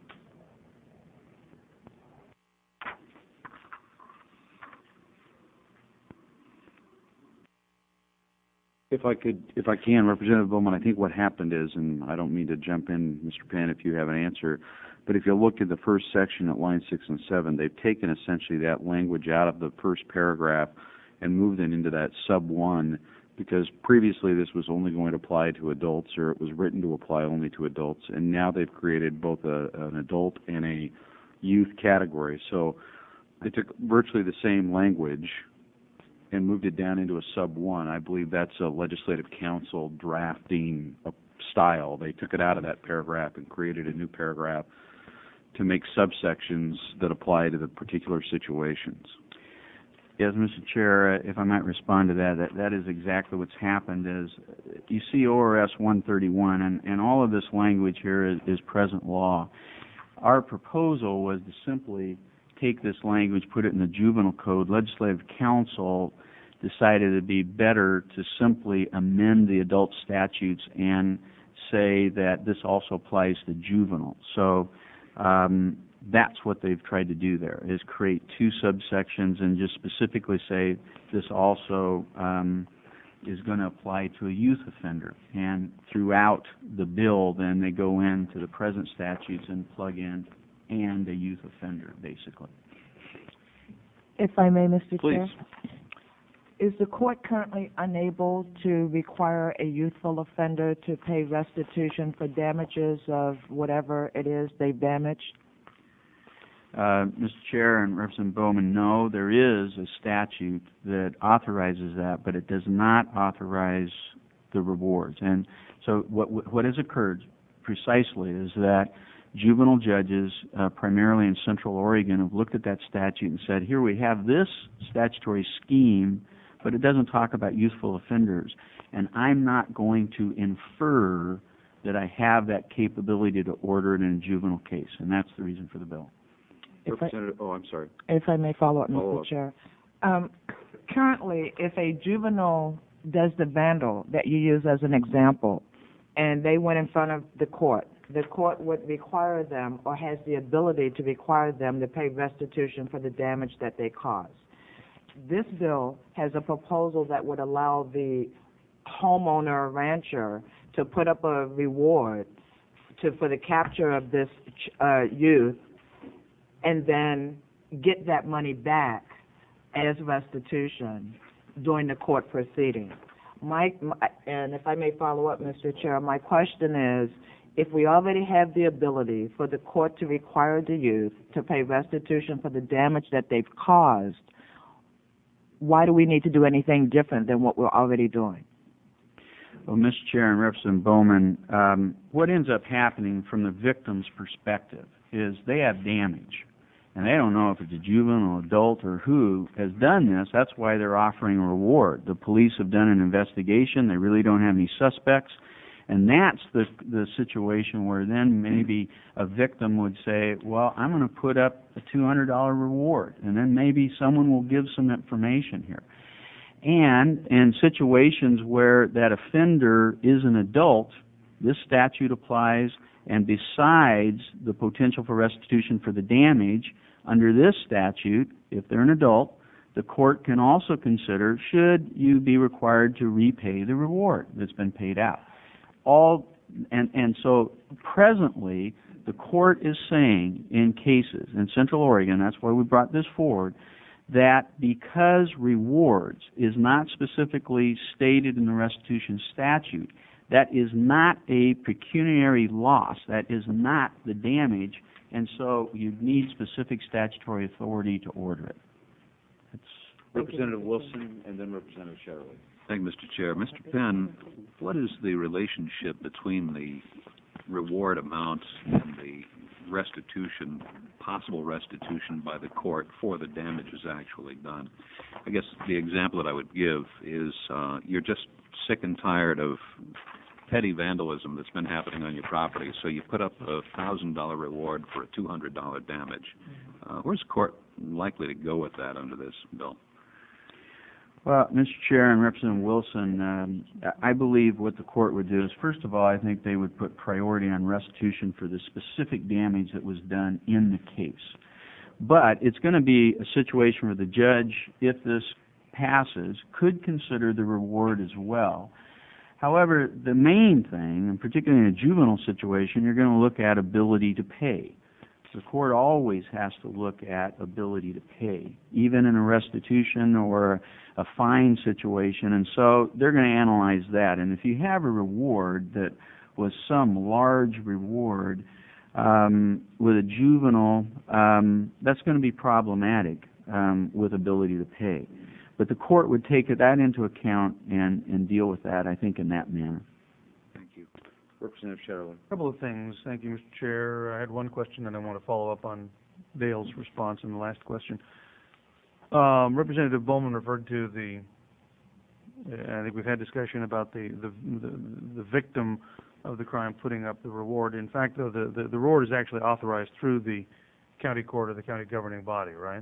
If I could, if I can, Representative Bowman, I think what happened is, and I don't mean to jump in, Mister Penn, if you have an answer, but if you look at the first section at line six and seven, they've taken essentially that language out of the first paragraph and moved it into that sub one, because previously this was only going to apply to adults, or it was written to apply only to adults, and now they've created both a, an adult and a youth category. So they took virtually the same language and moved it down into a sub one. I believe that's a legislative council drafting style. They took it out of that paragraph and created a new paragraph to make subsections that apply to the particular situations. Yes, Mister Chair, uh, if I might respond to that, that, that is exactly what's happened. Is you see O R S one thirty-one, and, and all of this language here is, is present law. Our proposal was to simply take this language, put it in the juvenile code. Legislative Council decided it would be better to simply amend the adult statutes and say that this also applies to juvenile. So um, that's what they've tried to do there, is create two subsections and just specifically say this also um, is going to apply to a youth offender. And throughout the bill, then they go into the present statutes and plug in and a youth offender, basically. If I may, Mister Please. Chair. Is the court currently unable to require a youthful offender to pay restitution for damages of whatever it is they've damaged? Uh, Mister Chair and Representative Bowman, no, there is a statute that authorizes that, but it does not authorize the rewards. And so what what has occurred precisely is that juvenile judges, uh, primarily in Central Oregon, have looked at that statute and said, here we have this statutory scheme, but it doesn't talk about youthful offenders, and I'm not going to infer that I have that capability to order it in a juvenile case, and that's the reason for the bill. If I, Representative, oh, I'm sorry. if I may follow up, Follow Mister up. Chair. Um, currently, if a juvenile does the vandal that you use as an example, and they went in front of the court, the court would require them or has the ability to require them to pay restitution for the damage that they caused. This bill has a proposal that would allow the homeowner or rancher to put up a reward to, for the capture of this uh, youth, and then get that money back as restitution during the court proceeding. My, my, and if I may follow up, Mister Chair, my question is, if we already have the ability for the court to require the youth to pay restitution for the damage that they've caused, why do we need to do anything different than what we're already doing? Well, Mister Chair and Representative Bowman, um, what ends up happening from the victim's perspective is they have damage, and they don't know if it's a juvenile, adult, or who has done this. That's why they're offering a reward. The police have done an investigation. They really don't have any suspects, and that's the the situation where then maybe a victim would say, well, I'm going to put up a two hundred dollar reward, and then maybe someone will give some information here. And in situations where that offender is an adult, this statute applies, and besides the potential for restitution for the damage, under this statute, if they're an adult, the court can also consider, should you be required to repay the reward that's been paid out. All and, and so presently, the court is saying in cases in Central Oregon, that's why we brought this forward, that because rewards is not specifically stated in the restitution statute, that is not a pecuniary loss, that is not the damage, and so you need specific statutory authority to order it. It's Representative Wilson and then Representative Shetterly. Thank you, Mister Chair. Mister Penn, what is the relationship between the reward amounts and the restitution, possible restitution by the court for the damages actually done? I guess the example that I would give is uh, you're just sick and tired of petty vandalism that's been happening on your property, so you put up a one thousand dollar reward for a two hundred dollar damage. Uh, where's the court likely to go with that under this bill? Well, Mister Chair and Representative Wilson, um, I believe what the court would do is, first of all, I think they would put priority on restitution for the specific damage that was done in the case. But it's going to be a situation where the judge, if this passes, could consider the reward as well. However, the main thing, and particularly in a juvenile situation, you're going to look at ability to pay. The court always has to look at ability to pay, even in a restitution or a fine situation, and so they're going to analyze that. And if you have a reward that was some large reward um, with a juvenile, um, that's going to be problematic um, with ability to pay. But the court would take that into account and, and deal with that, I think, in that manner. Thank you. Representative Shetterly. A couple of things. Thank you, Mister Chair. I had one question, and I want to follow up on Dale's response in the last question. Um, Representative Bowman referred to the, I think we've had discussion about the, the, the, the victim of the crime putting up the reward. In fact, though, the, the, the reward is actually authorized through the county court or the county governing body, right?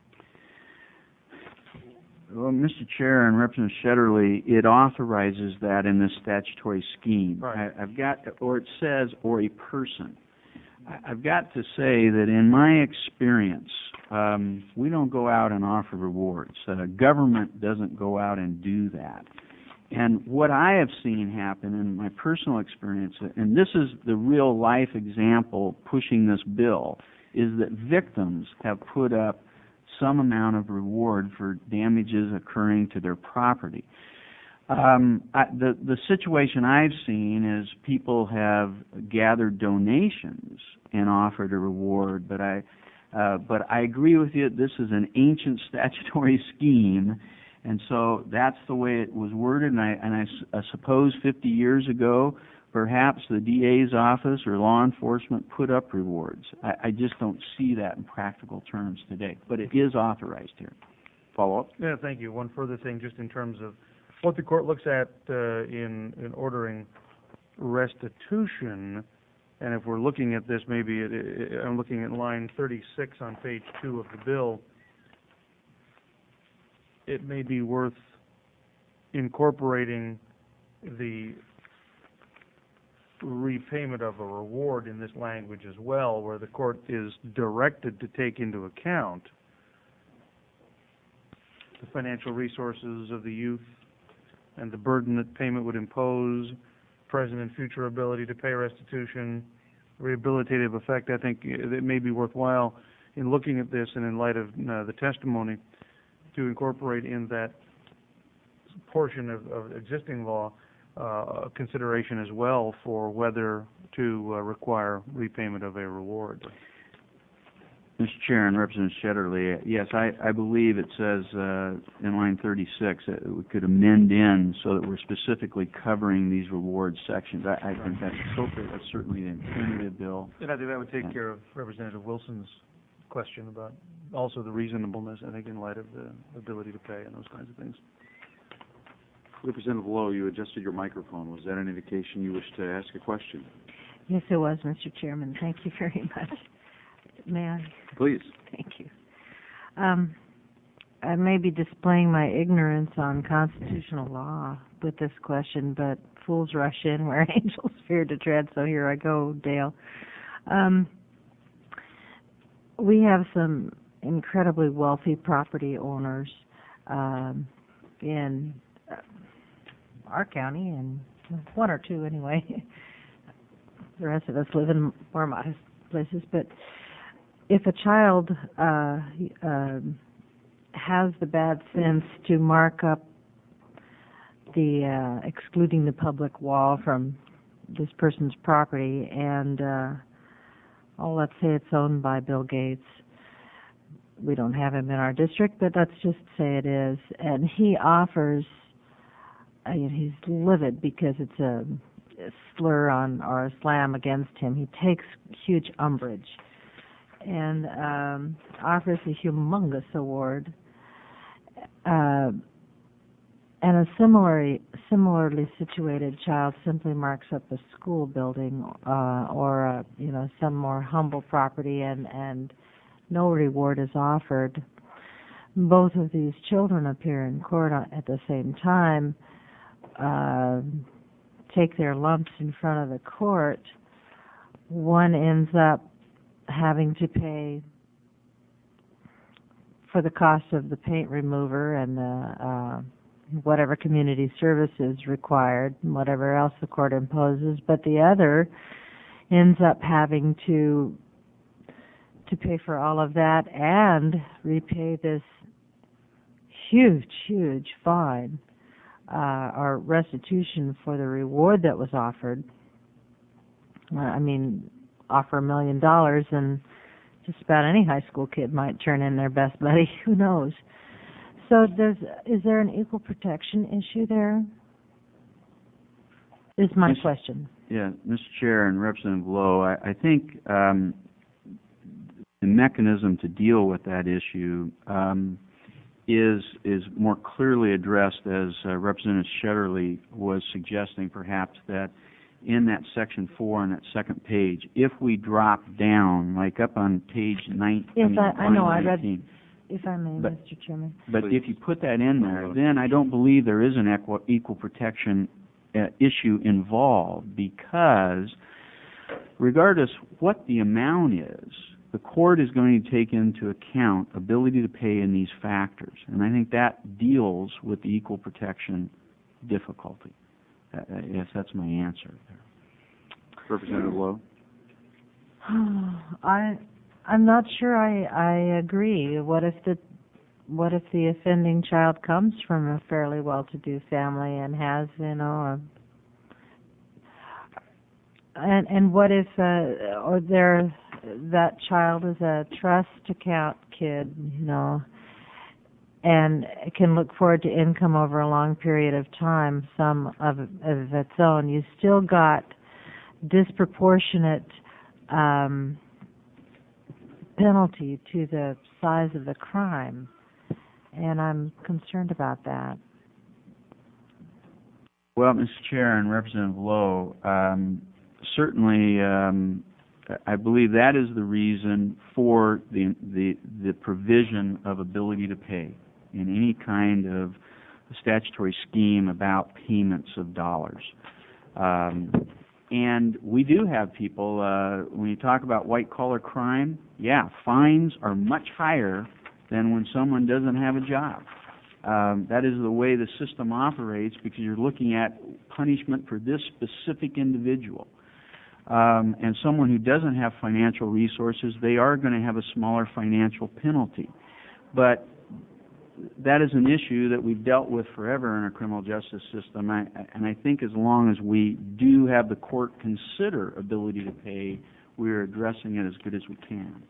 Well, Mister Chair and Representative Shetterly, it authorizes that in this statutory scheme. Right. I, I've got, or it says, or a person. I, I've got to say that in my experience, um, we don't go out and offer rewards. Uh, government doesn't go out and do that. And what I have seen happen in my personal experience, and this is the real life example pushing this bill, is that victims have put up some amount of reward for damages occurring to their property. Um, I, the the situation I've seen is people have gathered donations and offered a reward, but I uh, but I agree with you. This is an ancient statutory scheme, and so that's the way it was worded. And I and I, I suppose fifty years ago, perhaps the D A's office or law enforcement put up rewards. I, I just don't see that in practical terms today, but it is authorized here. Follow up? Yeah, thank you. One further thing, just in terms of what the court looks at uh, in in ordering restitution, and if we're looking at this, maybe it, it, I'm looking at line thirty-six on page two of the bill. it may be worth incorporating the repayment of a reward in this language as well, where the court is directed to take into account the financial resources of the youth and the burden that payment would impose, present and future ability to pay restitution, rehabilitative effect. I think it may be worthwhile in looking at this and in light of uh, the testimony to incorporate in that portion of, of existing law uh, consideration as well for whether to uh, require repayment of a reward. Mister Chair and Representative Shetterly, yes, I, I believe it says uh, in line thirty-six that we could amend in so that we're specifically covering these reward sections. I, I think that's appropriate. That's certainly the intent of the bill. And I think that would take care of Representative Wilson's question about also the reasonableness, I think, in light of the ability to pay and those kinds of things. Representative Lowe, you adjusted your microphone. Was that an indication you wish to ask a question? Yes, it was, Mister Chairman. Thank you very much. May I? Please. Thank you. Um, I may be displaying my ignorance on constitutional law with this question, but fools rush in where angels fear to tread, so here I go, Dale. Um, we have some incredibly wealthy property owners um, in uh, our county, and one or two anyway. The rest of us live in more modest places, but if a child uh, uh, has the bad sense to mark up the uh, excluding the public wall from this person's property, and uh, oh, let's say it's owned by Bill Gates. We don't have him in our district, but let's just say it is, and he offers. I mean, he's livid because it's a, a slur on or a slam against him. He takes huge umbrage and um, offers a humongous award. Uh, and a similarly similarly situated child simply marks up a school building uh, or a, you know, some more humble property, and and no reward is offered. Both of these children appear in court at the same time, uh, take their lumps in front of the court. One ends up having to pay for the cost of the paint remover and the uh, whatever community service is required, whatever else the court imposes, but the other ends up having to to pay for all of that and repay this huge, huge fine uh, or restitution for the reward that was offered. Uh, I mean, offer a million dollars and just about any high school kid might turn in their best buddy. Who knows? So there's, is there an equal protection issue there? Is my Mister question. Yeah, Mister Chair and Representative Lowe, I, I think um, the mechanism to deal with that issue um, is is more clearly addressed, as uh, Representative Shetterly was suggesting, perhaps, that in that section four on that second page, if we drop down, like up on page nineteen, Yes, I, I know. I read. nineteen, If I may, But- Mister Chairman. but if you put that in there, then I don't believe there is an equal, equal protection uh, issue involved, because regardless what the amount is, the court is going to take into account ability to pay in these factors, and I think that deals with the equal protection difficulty. Uh, yes, that's my answer there. Representative Lowe? I I'm not sure I I agree. What if the what if the offending child comes from a fairly well-to-do family and has, you know, a, and and what if uh, or there that child is a trust account kid, you know, and can look forward to income over a long period of time, some of, of its own. You still got disproportionate um, penalty to the size of the crime, and I'm concerned about that. Well, Mister Chair and Representative Lowe, um, certainly um, I believe that is the reason for the, the the provision of ability to pay. in any kind of statutory scheme about payments of dollars. Um, and we do have people, uh, when you talk about white-collar crime, yeah, fines are much higher than when someone doesn't have a job. Um, that is the way the system operates, because you're looking at punishment for this specific individual. Um, and someone who doesn't have financial resources, they are going to have a smaller financial penalty. But that is an issue that we've dealt with forever in our criminal justice system, I, and I think as long as we do have the court consider ability to pay, we're addressing it as good as we can.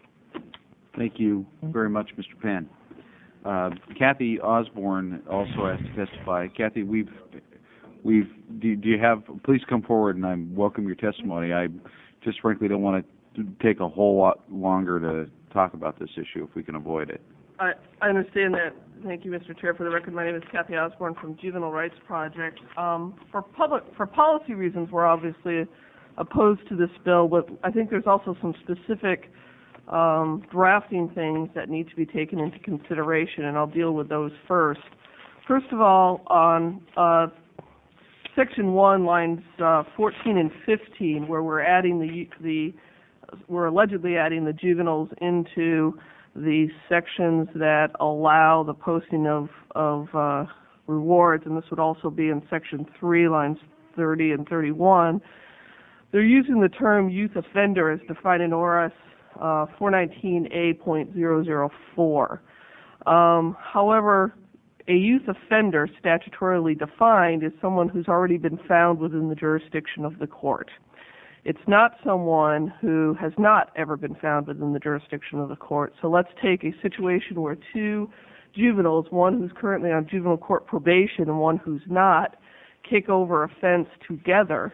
Thank you very much, Mister Penn. Uh, Kathy Osborne also asked to testify. Kathy, we've, we've, do, do you have, please come forward and I welcome your testimony. I just frankly don't want to take a whole lot longer to talk about this issue if we can avoid it. I, I understand that. Thank you, Mister Chair. For the record, my name is Kathy Osborne from Juvenile Rights Project. Um, for public, for policy reasons, we're obviously opposed to this bill, but I think there's also some specific um, drafting things that need to be taken into consideration, and I'll deal with those first. First of all, on uh, Section one, lines uh, fourteen and fifteen, where we're adding the the we're allegedly adding the juveniles into the sections that allow the posting of, of uh, rewards, and this would also be in Section three, lines thirty and thirty-one. They're using the term youth offender as defined in O R S uh, four nineteen A point zero zero four. Um, however, a youth offender, statutorily defined, is someone who's already been found within the jurisdiction of the court. It's not someone who has not ever been found within the jurisdiction of the court. So let's take a situation where two juveniles, one who's currently on juvenile court probation and one who's not, kick over a fence together.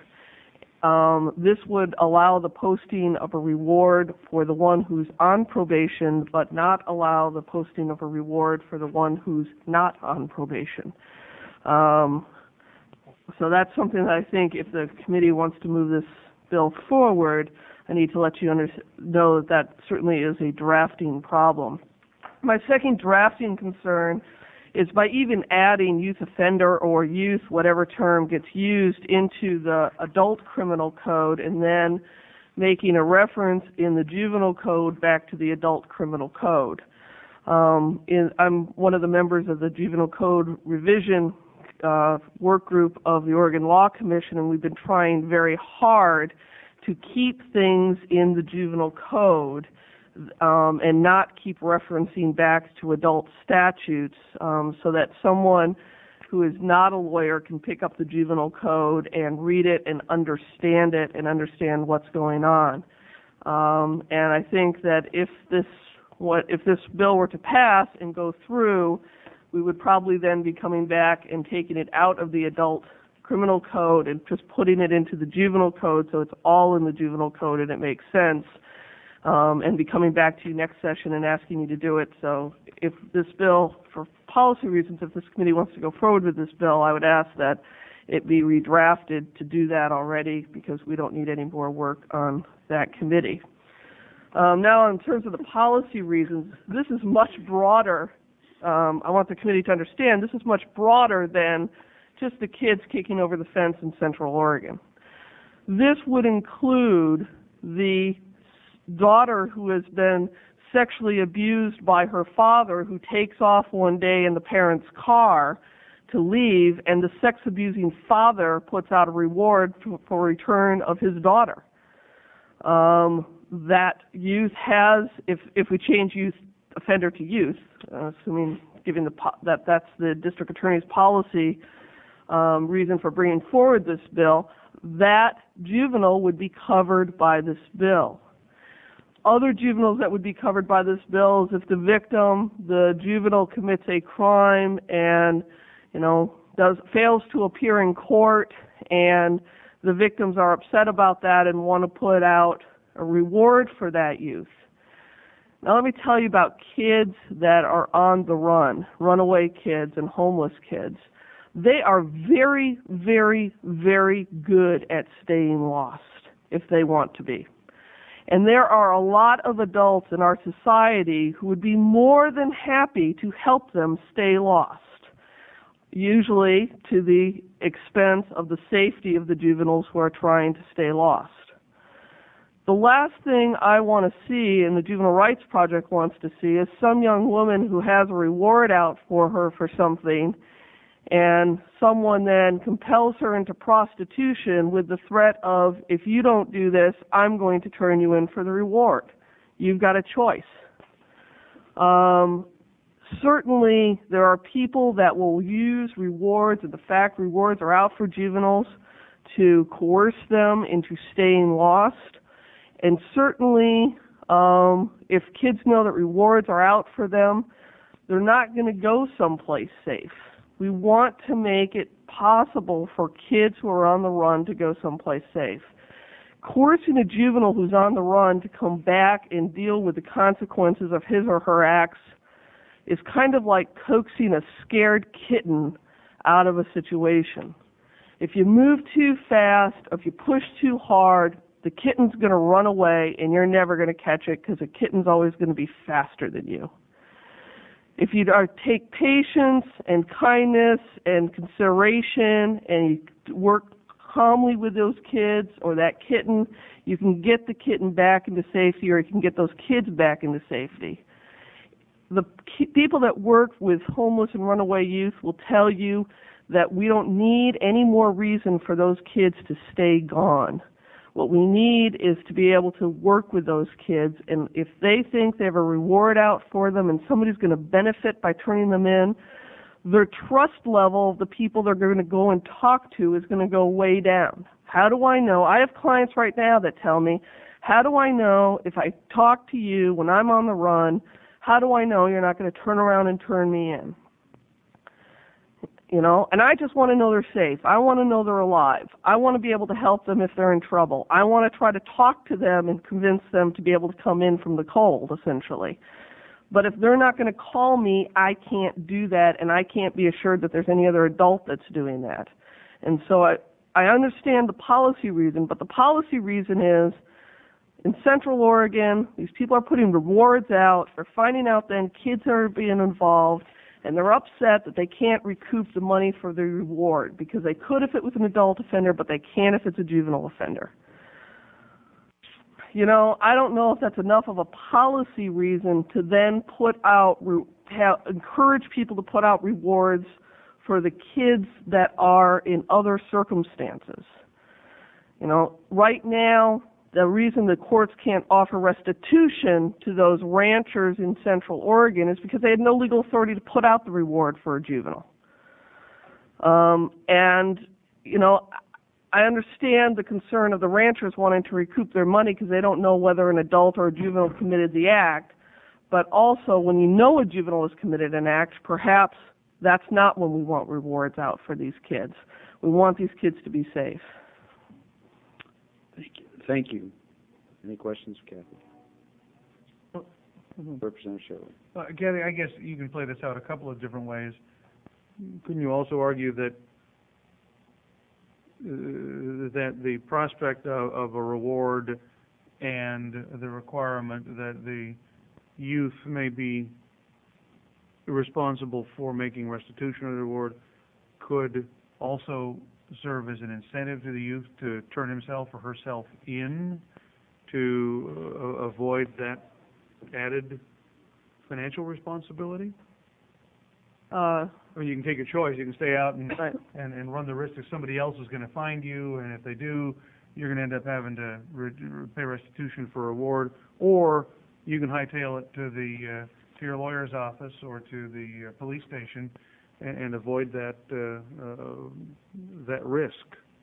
Um, this would allow the posting of a reward for the one who's on probation, but not allow the posting of a reward for the one who's not on probation. Um, so that's something that I think if the committee wants to move this bill forward, I need to let you under- know that that certainly is a drafting problem. My second drafting concern is by even adding youth offender or youth, whatever term gets used, into the adult criminal code and then making a reference in the juvenile code back to the adult criminal code. Um, in, I'm one of the members of the juvenile code revision Uh, work group of the Oregon Law Commission, and we've been trying very hard to keep things in the juvenile code um, and not keep referencing back to adult statutes um, so that someone who is not a lawyer can pick up the juvenile code and read it and understand it and understand what's going on. Um, and I think that if this what if this bill were to pass and go through, we would probably then be coming back and taking it out of the adult criminal code and just putting it into the juvenile code so it's all in the juvenile code and it makes sense, um, and be coming back to you next session and asking you to do it. So if this bill, for policy reasons, if this committee wants to go forward with this bill, I would ask that it be redrafted to do that already, because we don't need any more work on that committee. Um, now, in terms of the policy reasons, this is much broader. Um, I want the committee to understand this is much broader than just the kids kicking over the fence in Central Oregon. This would include the daughter who has been sexually abused by her father, who takes off one day in the parent's car to leave, and the sex-abusing father puts out a reward for, for return of his daughter. Um, that youth has, if, if we change youth offender to youth, uh, assuming given the po- that that's the district attorney's policy um, reason for bringing forward this bill, that juvenile would be covered by this bill. Other juveniles that would be covered by this bill is if the victim, the juvenile, commits a crime and, you know, does fails to appear in court, and the victims are upset about that and want to put out a reward for that youth. Now let me tell you about kids that are on the run, runaway kids and homeless kids. They are very, very, very good at staying lost if they want to be. And there are a lot of adults in our society who would be more than happy to help them stay lost, usually to the expense of the safety of the juveniles who are trying to stay lost. The last thing I want to see, and the Juvenile Rights Project wants to see, is some young woman who has a reward out for her for something, and someone then compels her into prostitution with the threat of, if you don't do this, I'm going to turn you in for the reward. You've got a choice. Um, certainly, there are people that will use rewards, and the fact rewards are out for juveniles, to coerce them into staying lost. And certainly, um, if kids know that rewards are out for them, they're not going to go someplace safe. We want to make it possible for kids who are on the run to go someplace safe. Coercing a juvenile who's on the run to come back and deal with the consequences of his or her acts is kind of like coaxing a scared kitten out of a situation. If you move too fast, or if you push too hard, the kitten's going to run away and you're never going to catch it because a kitten's always going to be faster than you. If you are, take patience and kindness and consideration and you work calmly with those kids or that kitten, you can get the kitten back into safety, or you can get those kids back into safety. The people that work with homeless and runaway youth will tell you that we don't need any more reason for those kids to stay gone. What we need is to be able to work with those kids, and if they think they have a reward out for them and somebody's going to benefit by turning them in, their trust level of the people they're going to go and talk to is going to go way down. How do I know? I have clients right now that tell me, how do I know if I talk to you when I'm on the run, how do I know you're not going to turn around and turn me in? You know, and I just want to know they're safe. I want to know they're alive. I want to be able to help them if they're in trouble. I want to try to talk to them and convince them to be able to come in from the cold, essentially. But if they're not going to call me, I can't do that, and I can't be assured that there's any other adult that's doing that. And so I, I understand the policy reason, but the policy reason is, in Central Oregon, these people are putting rewards out. They're finding out then kids are being involved, and they're upset that they can't recoup the money for the reward, because they could if it was an adult offender, but they can't if it's a juvenile offender. You know, I don't know if that's enough of a policy reason to then put out, have, encourage people to put out rewards for the kids that are in other circumstances. You know, right now, the reason the courts can't offer restitution to those ranchers in Central Oregon is because they had no legal authority to put out the reward for a juvenile. Um, and, you know, I understand the concern of the ranchers wanting to recoup their money because they don't know whether an adult or a juvenile committed the act. But also, when you know a juvenile has committed an act, perhaps that's not when we want rewards out for these kids. We want these kids to be safe. Thank you. Thank you. Any questions, Kathy? Mm-hmm. Representative Shirley. Uh, Kathy, I guess you can play this out a couple of different ways. Couldn't you also argue that uh, that the prospect of, of a reward and the requirement that the youth may be responsible for making restitution of the reward could also serve as an incentive to the youth to turn himself or herself in to uh, avoid that added financial responsibility? Uh, I mean, you can take a choice. You can stay out and, right. and, and run the risk that somebody else is going to find you, and if they do, you're going to end up having to re- pay restitution for a reward, or you can hightail it to the uh, to your lawyer's office or to the uh, police station and, and avoid that uh, uh, that risk.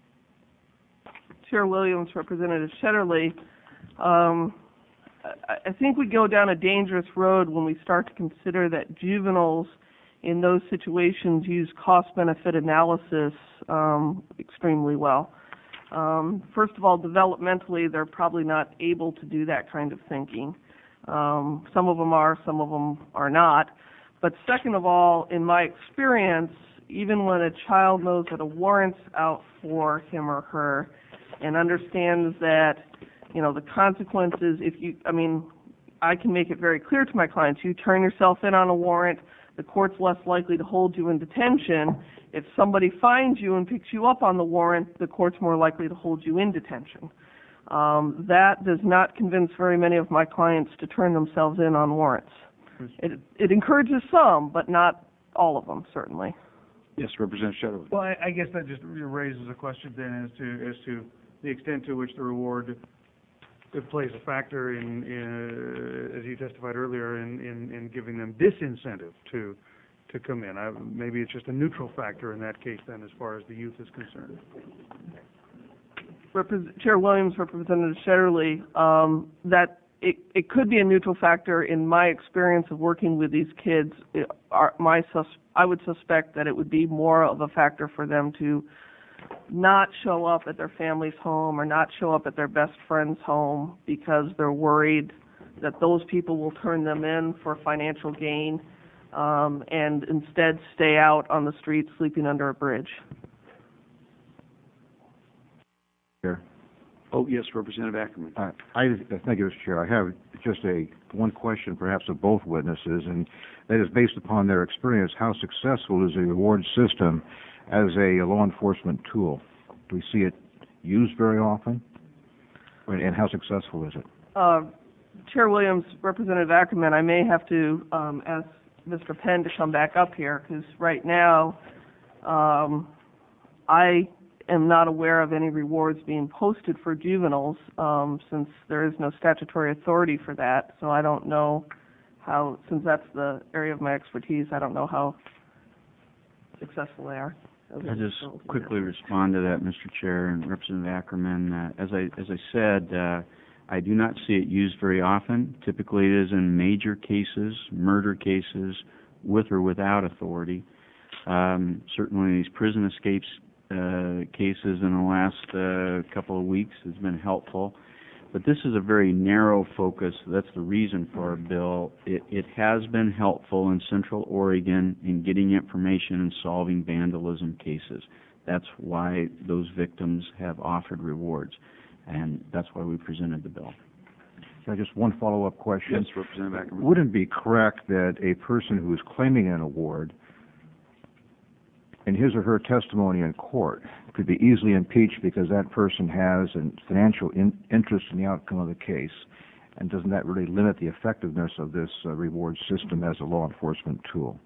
Chair Williams, Representative Shetterly, um, I, I think we go down a dangerous road when we start to consider that juveniles in those situations use cost-benefit analysis um, extremely well. Um, first of all, developmentally, they're probably not able to do that kind of thinking. Um, some of them are, some of them are not. But second of all, in my experience, even when a child knows that a warrant's out for him or her and understands that you know, the consequences, if you, I mean, I can make it very clear to my clients, you turn yourself in on a warrant, the court's less likely to hold you in detention. If somebody finds you and picks you up on the warrant, the court's more likely to hold you in detention. Um, that does not convince very many of my clients to turn themselves in on warrants. It, it encourages some, but not all of them, certainly. Yes, Representative Shetterly. Well, I, I guess that just raises a question then as to as to the extent to which the reward it plays a factor in, in as you testified earlier, in, in, in giving them disincentive to to come in. I, maybe it's just a neutral factor in that case then, as far as the youth is concerned. Repres- Chair Williams, Representative Shetterly, um, that it, it could be a neutral factor. In my experience of working with these kids, it, are, my sus- I would suspect that it would be more of a factor for them to not show up at their family's home or not show up at their best friend's home because they're worried that those people will turn them in for financial gain, um, and instead stay out on the street sleeping under a bridge. Chair. Oh, yes, Representative Ackerman. Uh, I, thank you, Mister Chair. I have just a one question, perhaps, of both witnesses, and that is based upon their experience. How successful is the reward system as a law enforcement tool? Do we see it used very often, and how successful is it? Uh, Chair Williams, Representative Ackerman, I may have to um, ask Mister Penn to come back up here, because right now um, I am not aware of any rewards being posted for juveniles, um, since there is no statutory authority for that. So I don't know how, since that's the area of my expertise, I don't know how successful they are. I'll just quickly respond to that, Mister Chair and Representative Ackerman. Uh, as I as I said, uh, I do not see it used very often. Typically, it is in major cases, murder cases, with or without authority. Um, certainly, these prison escapes uh, cases in the last uh, couple of weeks has been helpful. But this is a very narrow focus. That's the reason for our bill. It, it has been helpful in Central Oregon in getting information and solving vandalism cases. That's why those victims have offered rewards, and that's why we presented the bill. So just one follow-up question. Yes, Representative Ackerman. Wouldn't it be correct that a person who is claiming an award, in his or her testimony in court, could be easily impeached because that person has a financial in, interest in the outcome of the case? And doesn't that really limit the effectiveness of this uh, reward system as a law enforcement tool?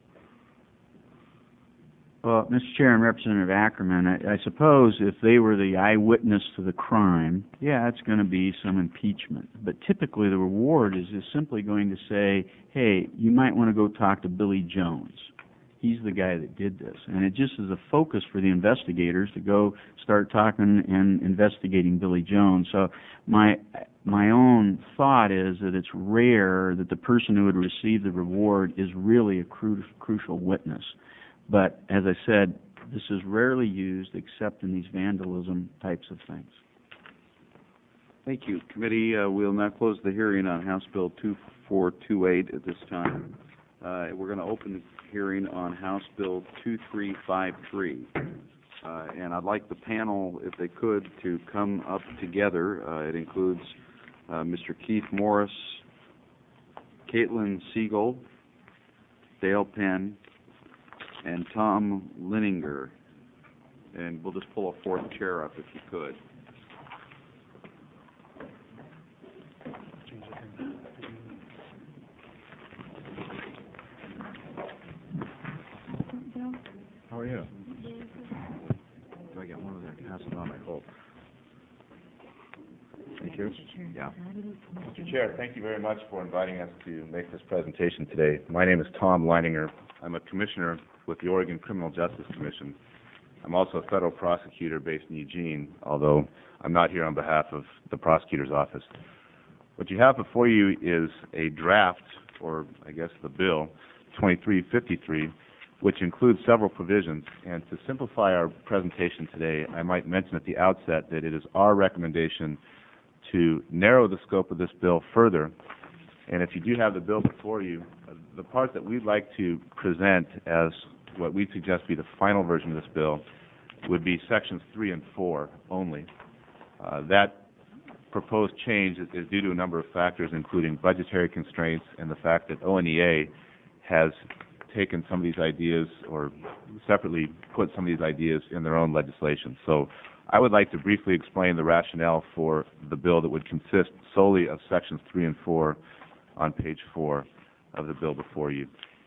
Well, Mister Chair and Representative Ackerman, I, I suppose if they were the eyewitness to the crime, yeah, it's going to be some impeachment. But typically the reward is, is simply going to say, hey, you might want to go talk to Billy Jones. He's the guy that did this. And it just is a focus for the investigators to go start talking and investigating Billy Jones. So my my own thought is that it's rare that the person who would receive the reward is really a cru- crucial witness. But as I said, this is rarely used except in these vandalism types of things. Thank you. Committee, uh, we'll now close the hearing on House Bill two four two eight at this time. Uh, we're going to open the hearing on House Bill two three five three. Uh, and I'd like the panel, if they could, to come up together. Uh, it includes uh, Mister Keith Morris, Caitlin Siegel, Dale Penn, and Tom Lininger. And we'll just pull a fourth chair up if you could. How are you? Do I get one of them? Pass it on, I hope. Thank you. Yeah. Mister Chair, thank you very much for inviting us to make this presentation today. My name is Tom Leininger. I'm a commissioner with the Oregon Criminal Justice Commission. I'm also a federal prosecutor based in Eugene, although I'm not here on behalf of the prosecutor's office. What you have before you is a draft, or I guess the bill, twenty-three fifty-three, which includes several provisions. And to simplify our presentation today, I might mention at the outset that it is our recommendation to narrow the scope of this bill further. And if you do have the bill before you, the part that we'd like to present as what we suggest be the final version of this bill would be sections three and four only. Uh, that proposed change is, is due to a number of factors, including budgetary constraints and the fact that O N E A has taken some of these ideas or separately put some of these ideas in their own legislation. So I would like to briefly explain the rationale for the bill that would consist solely of sections three and four on page four of the bill before you.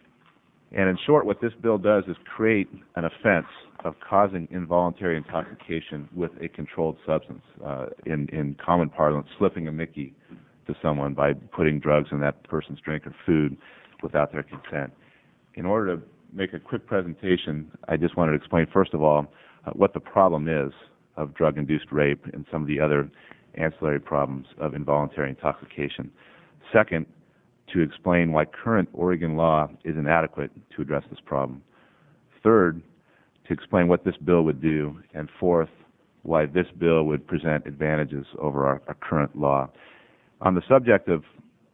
And in short, what this bill does is create an offense of causing involuntary intoxication with a controlled substance, uh, in, in common parlance, slipping a Mickey to someone by putting drugs in that person's drink or food without their consent. In order to make a quick presentation, I just wanted to explain, first of all, uh, what the problem is of drug-induced rape and some of the other ancillary problems of involuntary intoxication. Second, to explain why current Oregon law is inadequate to address this problem. Third, to explain what this bill would do. And fourth, why this bill would present advantages over our, our current law. On the subject of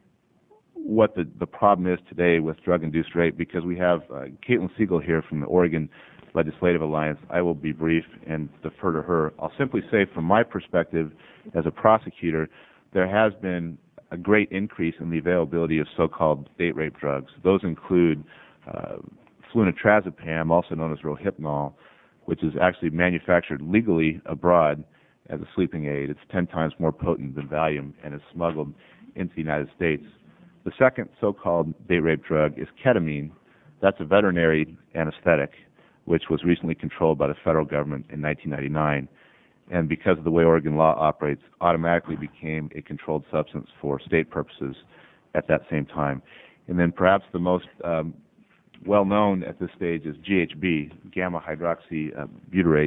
what the, the problem is today with drug-induced rape, because we have uh, Caitlin Siegel here from the Oregon Legislative Alliance, I will be brief and defer to her. I'll simply say from my perspective as a prosecutor, there has been a great increase in the availability of so-called date rape drugs. Those include uh, flunitrazepam, also known as Rohypnol, which is actually manufactured legally abroad as a sleeping aid. It's ten times more potent than Valium and is smuggled into the United States. The second so-called date rape drug is ketamine. That's a veterinary anesthetic, which was recently controlled by the federal government in nineteen ninety-nine. And because of the way Oregon law operates, automatically became a controlled substance for state purposes at that same time. And then perhaps the most um, well-known at this stage is G H B, gamma hydroxybutyrate.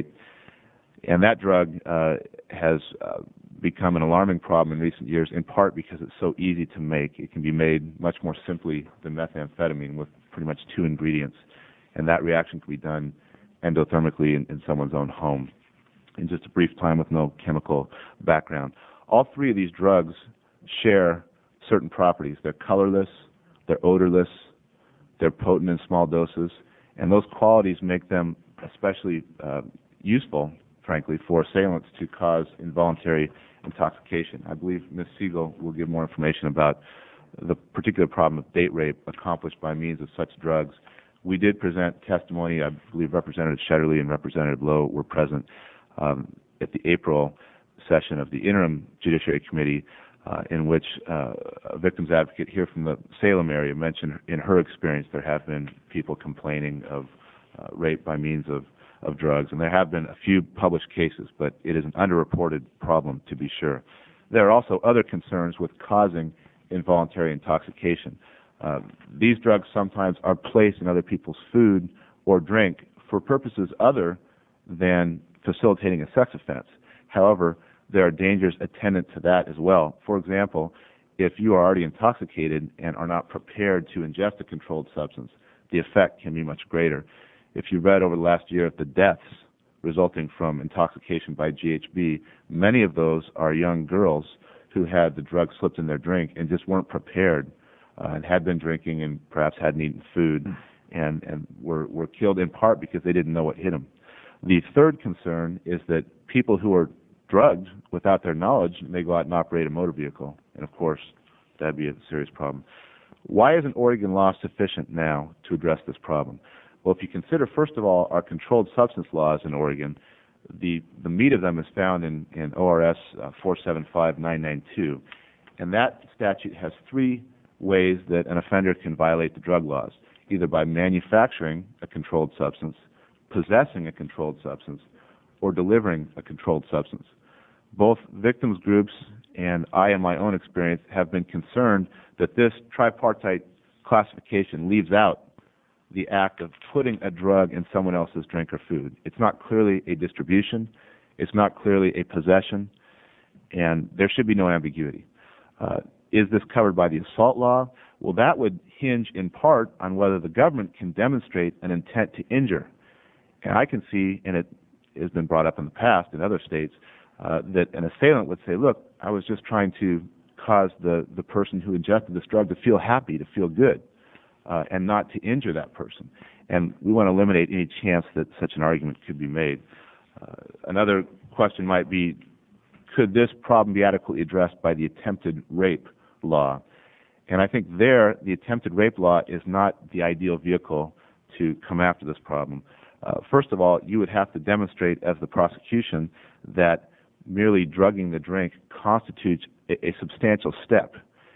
And that drug uh, has uh, become an alarming problem in recent years, in part because it's so easy to make. It can be made much more simply than methamphetamine with pretty much two ingredients. And that reaction can be done endothermically in, in someone's own home in just a brief time with no chemical background. All three of these drugs share certain properties. They're colorless, they're odorless, they're potent in small doses, and those qualities make them especially uh, useful, frankly, for assailants to cause involuntary intoxication. I believe Miz Siegel will give more information about the particular problem of date rape accomplished by means of such drugs. We did present testimony. I believe Representative Shetterly and Representative Lowe were present um, at the April session of the Interim Judiciary Committee, uh, in which uh, a victim's advocate here from the Salem area mentioned in her experience there have been people complaining of uh, rape by means of, of drugs. And there have been a few published cases, but it is an underreported problem, to be sure. There are also other concerns with causing involuntary intoxication. Uh, these drugs sometimes are placed in other people's food or drink for purposes other than facilitating a sex offense. However, there are dangers attendant to that as well. For example, if you are already intoxicated and are not prepared to ingest a controlled substance, the effect can be much greater. If you read over the last year of the deaths resulting from intoxication by G H B, many of those are young girls who had the drug slipped in their drink and just weren't prepared uh, and had been drinking and perhaps hadn't eaten food and, and were, were killed in part because they didn't know what hit them. The third concern is that people who are drugged without their knowledge may go out and operate a motor vehicle, and of course that would be a serious problem. Why isn't Oregon law sufficient now to address this problem? Well, if you consider, first of all, our controlled substance laws in Oregon, the, the meat of them is found in, in O R S uh, four seven five nine nine two, and that statute has three ways that an offender can violate the drug laws, either by manufacturing a controlled substance, possessing a controlled substance, or delivering a controlled substance. Both victims groups and I, in my own experience, have been concerned that this tripartite classification leaves out the act of putting a drug in someone else's drink or food. It's not clearly a distribution, it's not clearly a possession, and there should be no ambiguity. Uh, is this covered by the assault law? Well, that would hinge in part on whether the government can demonstrate an intent to injure. And I can see, and it has been brought up in the past in other states, uh, that an assailant would say, look, I was just trying to cause the, the person who ingested this drug to feel happy, to feel good, uh, and not to injure that person. And we want to eliminate any chance that such an argument could be made. Uh, another question might be, could this problem be adequately addressed by the attempted rape law? And I think there, the attempted rape law is not the ideal vehicle to come after this problem. Uh, first of all, you would have to demonstrate as the prosecution that merely drugging the drink constitutes a, a substantial step.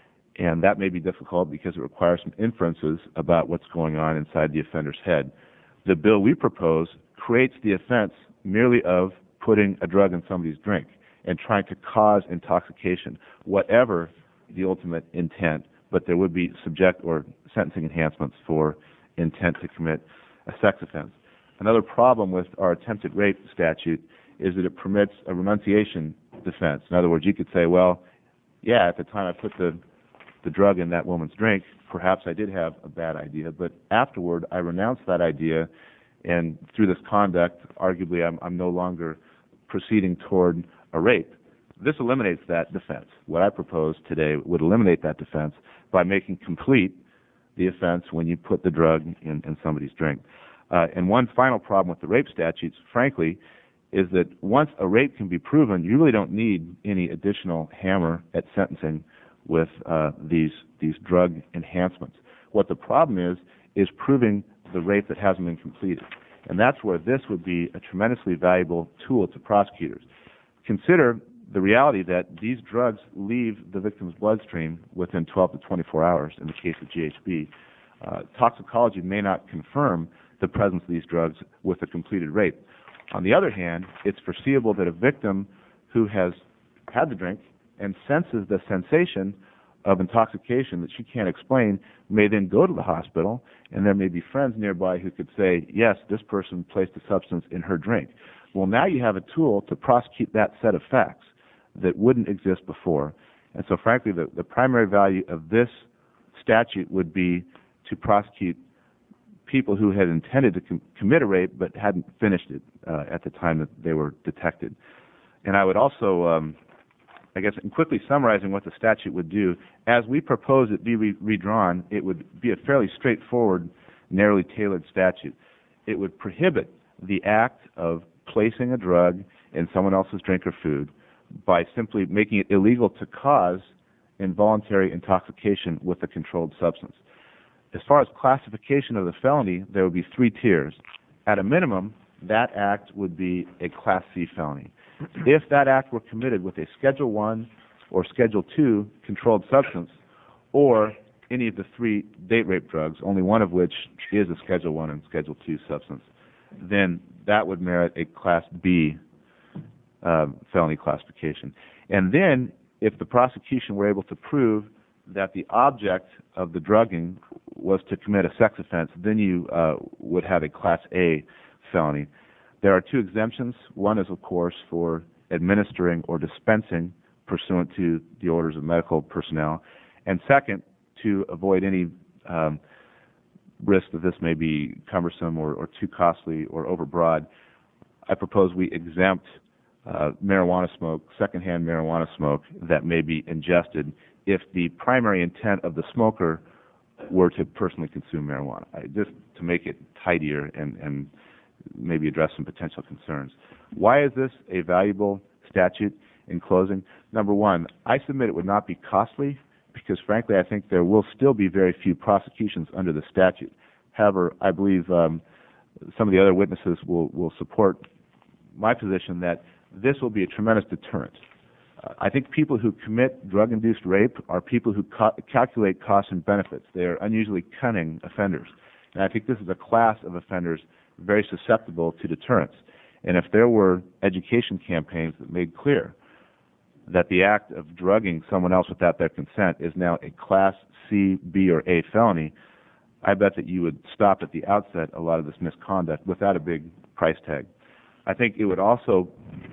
And that may be difficult because it requires some inferences about what's going on inside the offender's head. The bill we propose creates the offense merely of putting a drug in somebody's drink and trying to cause intoxication, whatever the ultimate intent, but there would be subject or sentencing enhancements for intent to commit a sex offense. Another problem with our attempted rape statute is that it permits a renunciation defense. In other words, you could say, well, yeah, at the time I put the, the drug in that woman's drink, perhaps I did have a bad idea, but afterward I renounced that idea, and through this conduct, arguably I'm, I'm no longer proceeding toward a rape. This eliminates that defense. What I propose today would eliminate that defense by making complete the offense when you put the drug in, in somebody's drink. Uh, and one final problem with the rape statutes, frankly, is that once a rape can be proven, you really don't need any additional hammer at sentencing with uh, these these drug enhancements. What the problem is, is proving the rape that hasn't been completed. And that's where this would be a tremendously valuable tool to prosecutors. Consider the reality that these drugs leave the victim's bloodstream within twelve to twenty-four hours in the case of G H B. Uh, toxicology may not confirm the presence of these drugs with a completed rape. On the other hand, it's foreseeable that a victim who has had the drink and senses the sensation of intoxication that she can't explain may then go to the hospital, and there may be friends nearby who could say, yes, this person placed a substance in her drink. Well, now you have a tool to prosecute that set of facts that wouldn't exist before. And so, frankly, the, the primary value of this statute would be to prosecute people who had intended to com- commit a rape but hadn't finished it uh, at the time that they were detected. And I would also, um, I guess, in quickly summarizing what the statute would do, as we propose it be re- redrawn, it would be a fairly straightforward, narrowly tailored statute. It would prohibit the act of placing a drug in someone else's drink or food by simply making it illegal to cause involuntary intoxication with a controlled substance. As far as classification of the felony, there would be three tiers. At a minimum, that act would be a Class C felony. If that act were committed with a Schedule one or Schedule two controlled substance, or any of the three date rape drugs, only one of which is a Schedule one and Schedule two substance, then that would merit a Class B uh, felony classification. And then, if the prosecution were able to prove that the object of the drugging was to commit a sex offense, then you uh, would have a Class A felony. There are two exemptions. One is, of course, for administering or dispensing pursuant to the orders of medical personnel. And second, to avoid any um, risk that this may be cumbersome or, or too costly or overbroad, I propose we exempt uh, marijuana smoke, secondhand marijuana smoke that may be ingested if the primary intent of the smoker were to personally consume marijuana, I, just to make it tidier and, and maybe address some potential concerns. Why is this a valuable statute? In closing, number one, I submit it would not be costly because, frankly, I think there will still be very few prosecutions under the statute. However, I believe um, some of the other witnesses will, will support my position that this will be a tremendous deterrent. Uh, I think people who commit drug-induced rape are people who ca- calculate costs and benefits. They are unusually cunning offenders. And I think this is a class of offenders very susceptible to deterrence. And if there were education campaigns that made clear that the act of drugging someone else without their consent is now a Class C, B, or A felony, I bet that you would stop at the outset a lot of this misconduct without a big price tag. I think it would also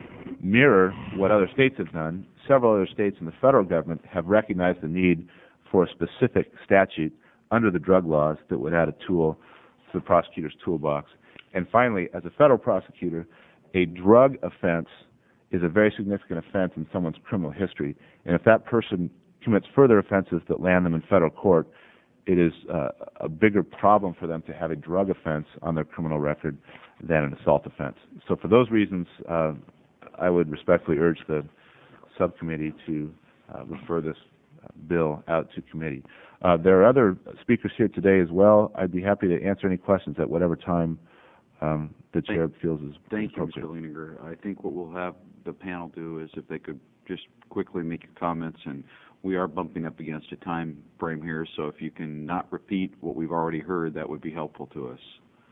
mirror what other states have done. Several other states and the federal government have recognized the need for a specific statute under the drug laws that would add a tool to the prosecutor's toolbox. And finally, as a federal prosecutor, a drug offense is a very significant offense in someone's criminal history. And if that person commits further offenses that land them in federal court, it is uh, a bigger problem for them to have a drug offense on their criminal record than an assault offense. So for those reasons, uh, I would respectfully urge the subcommittee to uh, refer this uh, bill out to committee. Uh, there are other speakers here today as well. I'd be happy to answer any questions at whatever time um, the chair feels is Thank you, appropriate. Mister Leininger. I think what we'll have the panel do is if they could just quickly make your comments, and we are bumping up against a time frame here, so if you can not repeat what we've already heard, that would be helpful to us.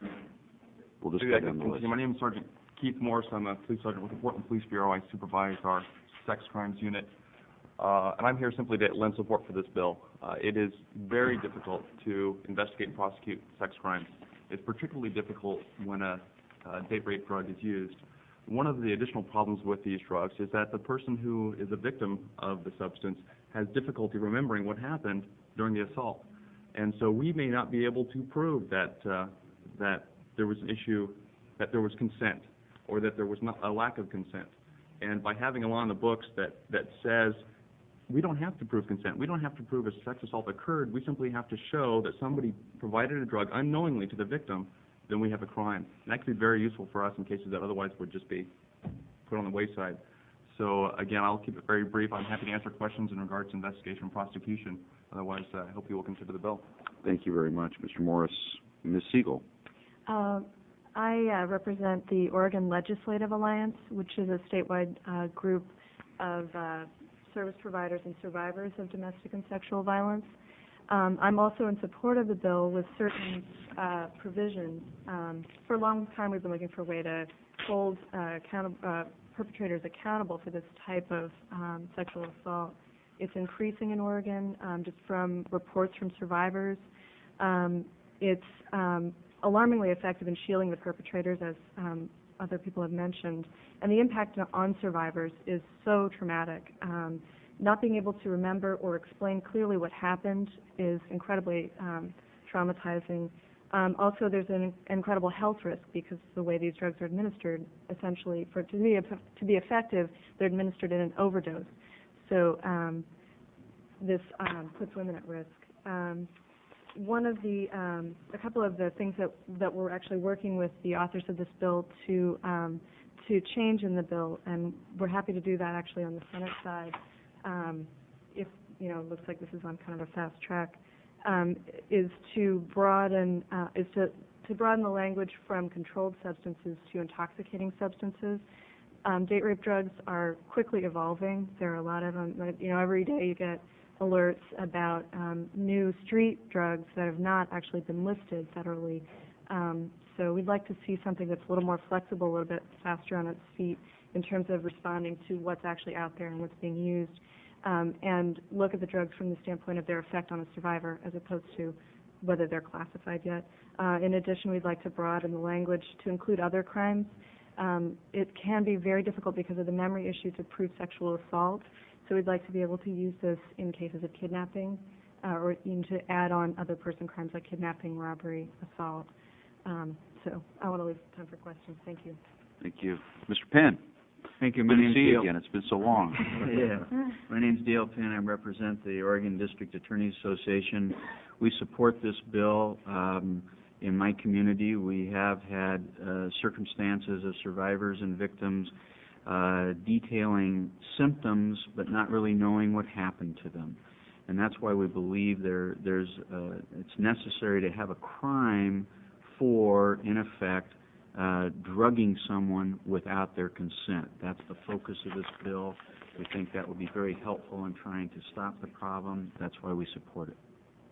We'll just go down the list. My name is Sergeant Keith Morris. I'm a police sergeant with the Portland Police Bureau. I supervise our sex crimes unit. Uh, and I'm here simply to lend support for this bill. Uh, it is very difficult to investigate and prosecute sex crimes. It's particularly difficult when a, a date rape drug is used. One of the additional problems with these drugs is that the person who is a victim of the substance has difficulty remembering what happened during the assault. And so we may not be able to prove that uh, that there was an issue, that there was consent, or that there was not a lack of consent. And by having a law in the books that, that says we don't have to prove consent, we don't have to prove a sex assault occurred, we simply have to show that somebody provided a drug unknowingly to the victim, then we have a crime. And that could be very useful for us in cases that otherwise would just be put on the wayside. So again, I'll keep it very brief. I'm happy to answer questions in regards to investigation and prosecution. Otherwise, uh, I hope you will consider the bill. Thank you very much, Mister Morris. Miz Siegel. Uh, I uh, represent the Oregon Legislative Alliance, which is a statewide uh, group of uh, service providers and survivors of domestic and sexual violence. Um, I'm also in support of the bill with certain uh, provisions. Um, for a long time, we've been looking for a way to hold uh, account- uh, perpetrators accountable for this type of um, sexual assault. It's increasing in Oregon, um, just from reports from survivors. Um, it's um, alarmingly effective in shielding the perpetrators, as um, other people have mentioned. And the impact on survivors is so traumatic. Um, not being able to remember or explain clearly what happened is incredibly um, traumatizing. Um, also, there's an incredible health risk because the way these drugs are administered, essentially, for to be to be effective, they're administered in an overdose. So um, this um, puts women at risk. Um, one of the, um, a couple of the things that that we're actually working with the authors of this bill to um, to change in the bill, and we're happy to do that actually on the Senate side. Um, if you know, it looks like this is on kind of a fast track. Um, is to broaden uh, is to, to broaden the language from controlled substances to intoxicating substances. Um, date rape drugs are quickly evolving. There are a lot of them. You know, every day you get alerts about um, new street drugs that have not actually been listed federally. Um, so we'd like to see something that's a little more flexible, a little bit faster on its feet in terms of responding to what's actually out there and what's being used. Um, and look at the drugs from the standpoint of their effect on a survivor as opposed to whether they're classified yet. Uh, in addition, we'd like to broaden the language to include other crimes. Um, it can be very difficult because of the memory issue to prove sexual assault, so we'd like to be able to use this in cases of kidnapping uh, or even to add on other person crimes like kidnapping, robbery, assault. Um, so I want to leave time for questions. Thank you. Thank you. Mister Penn. Thank you. Good My to name's see you Dale. again. It's been so long. Yeah. My name's Dale Penn. I represent the Oregon District Attorneys Association. We support this bill. Um, in my community, we have had uh, circumstances of survivors and victims uh, detailing symptoms but not really knowing what happened to them. And that's why we believe there, there's, uh, it's necessary to have a crime for, in effect, Uh, drugging someone without their consent. That's the focus of this bill. We think that will be very helpful in trying to stop the problem. That's why we support it.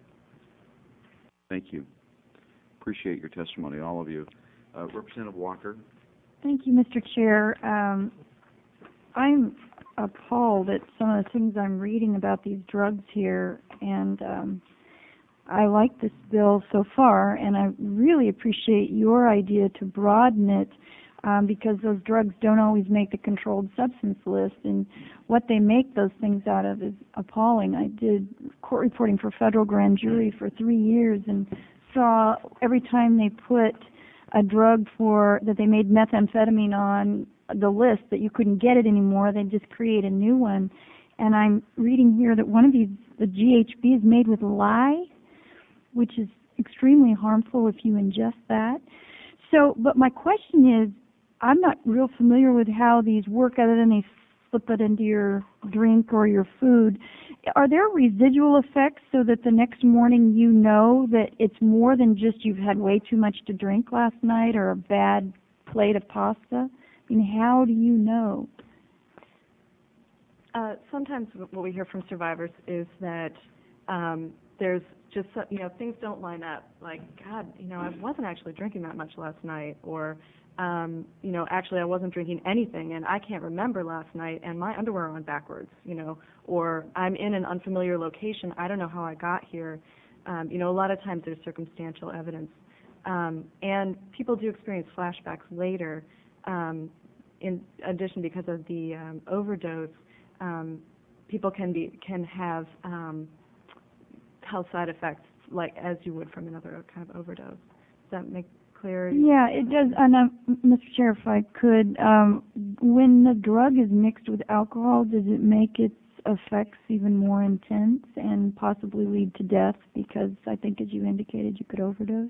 Thank you. Appreciate your testimony, all of you. Uh, Representative Walker. Thank you, Mister Chair. Um, I'm appalled at some of the things I'm reading about these drugs here, and um, I like this bill so far, and I really appreciate your idea to broaden it um, because those drugs don't always make the controlled substance list, and what they make those things out of is appalling. I did court reporting for federal grand jury for three years and saw every time they put a drug for that they made methamphetamine on the list that you couldn't get it anymore, they'd just create a new one. And I'm reading here that one of these, the G H B, is made with lye, which is extremely harmful if you ingest that. So, but my question is, I'm not real familiar with how these work other than they slip it into your drink or your food. Are there residual effects so that the next morning you know that it's more than just you've had way too much to drink last night or a bad plate of pasta? I mean, how do you know? Uh, sometimes what we hear from survivors is that um, there's just, so- you know, things don't line up. Like, God, you know, I wasn't actually drinking that much last night, or, um, you know, actually I wasn't drinking anything, and I can't remember last night, and my underwear are on backwards, you know, or I'm in an unfamiliar location. I don't know how I got here. Um, you know, a lot of times there's circumstantial evidence. Um, and people do experience flashbacks later, um, in addition because of the um, overdose. Um, people can be can have um, health side effects like as you would from another kind of overdose. Does that make clear? Yeah, it does. And uh, Mister Chair, if I could, um, when the drug is mixed with alcohol, does it make its effects even more intense and possibly lead to death? Because I think, as you indicated, you could overdose.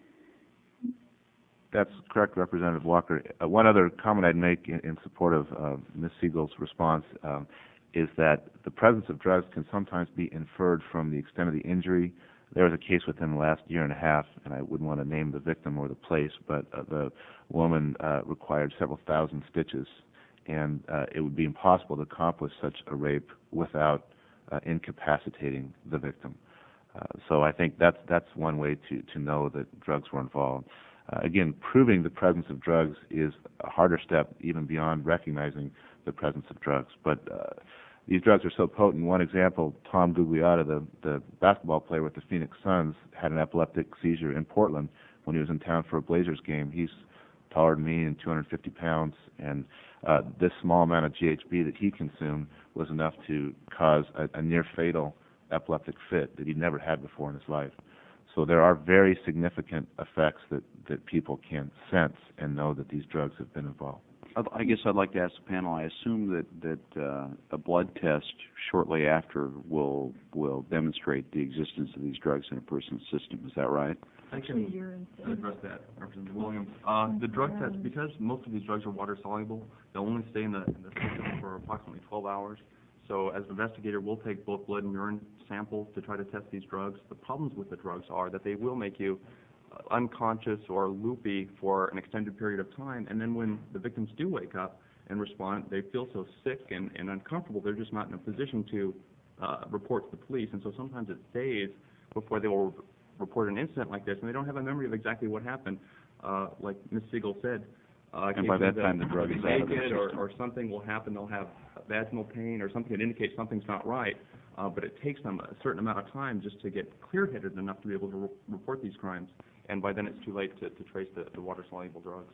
That's correct, Representative Walker. Uh, one other comment I'd make in, in support of uh, Miz Siegel's response um, is that the presence of drugs can sometimes be inferred from the extent of the injury. There was a case within the last year and a half, and I wouldn't want to name the victim or the place, but uh, the woman uh, required several thousand stitches, and uh, it would be impossible to accomplish such a rape without uh, incapacitating the victim. Uh, so I think that's that's one way to, to know that drugs were involved. Uh, again, proving the presence of drugs is a harder step even beyond recognizing the presence of drugs. But uh, these drugs are so potent. One example, Tom Gugliotta, the, the basketball player with the Phoenix Suns, had an epileptic seizure in Portland when he was in town for a Blazers game. He's taller than me and two hundred fifty pounds, and uh, this small amount of G H B that he consumed was enough to cause a, a near-fatal epileptic fit that he'd never had before in his life. So there are very significant effects that, that people can sense and know that these drugs have been involved. I guess I'd like to ask the panel, I assume that, that uh, a blood test shortly after will will demonstrate the existence of these drugs in a person's system. Is that right? I can address that, Representative Williams. Uh, the drug test, because most of these drugs are water soluble, they'll only stay in the, in the system for approximately twelve hours. So as an investigator, we'll take both blood and urine samples to try to test these drugs. The problems with the drugs are that they will make you uh, unconscious or loopy for an extended period of time, and then when the victims do wake up and respond, they feel so sick and, and uncomfortable, they're just not in a position to uh, report to the police, and so sometimes it's days before they will report an incident like this, and they don't have a memory of exactly what happened. Uh, like Miz Siegel said, Uh, And by that time, the drug is out of the naked or, system. or something will happen. They'll have vaginal pain or something that indicates something's not right. Uh, but it takes them a certain amount of time just to get clear-headed enough to be able to re- report these crimes. And by then, it's too late to, to trace the, the water-soluble drugs.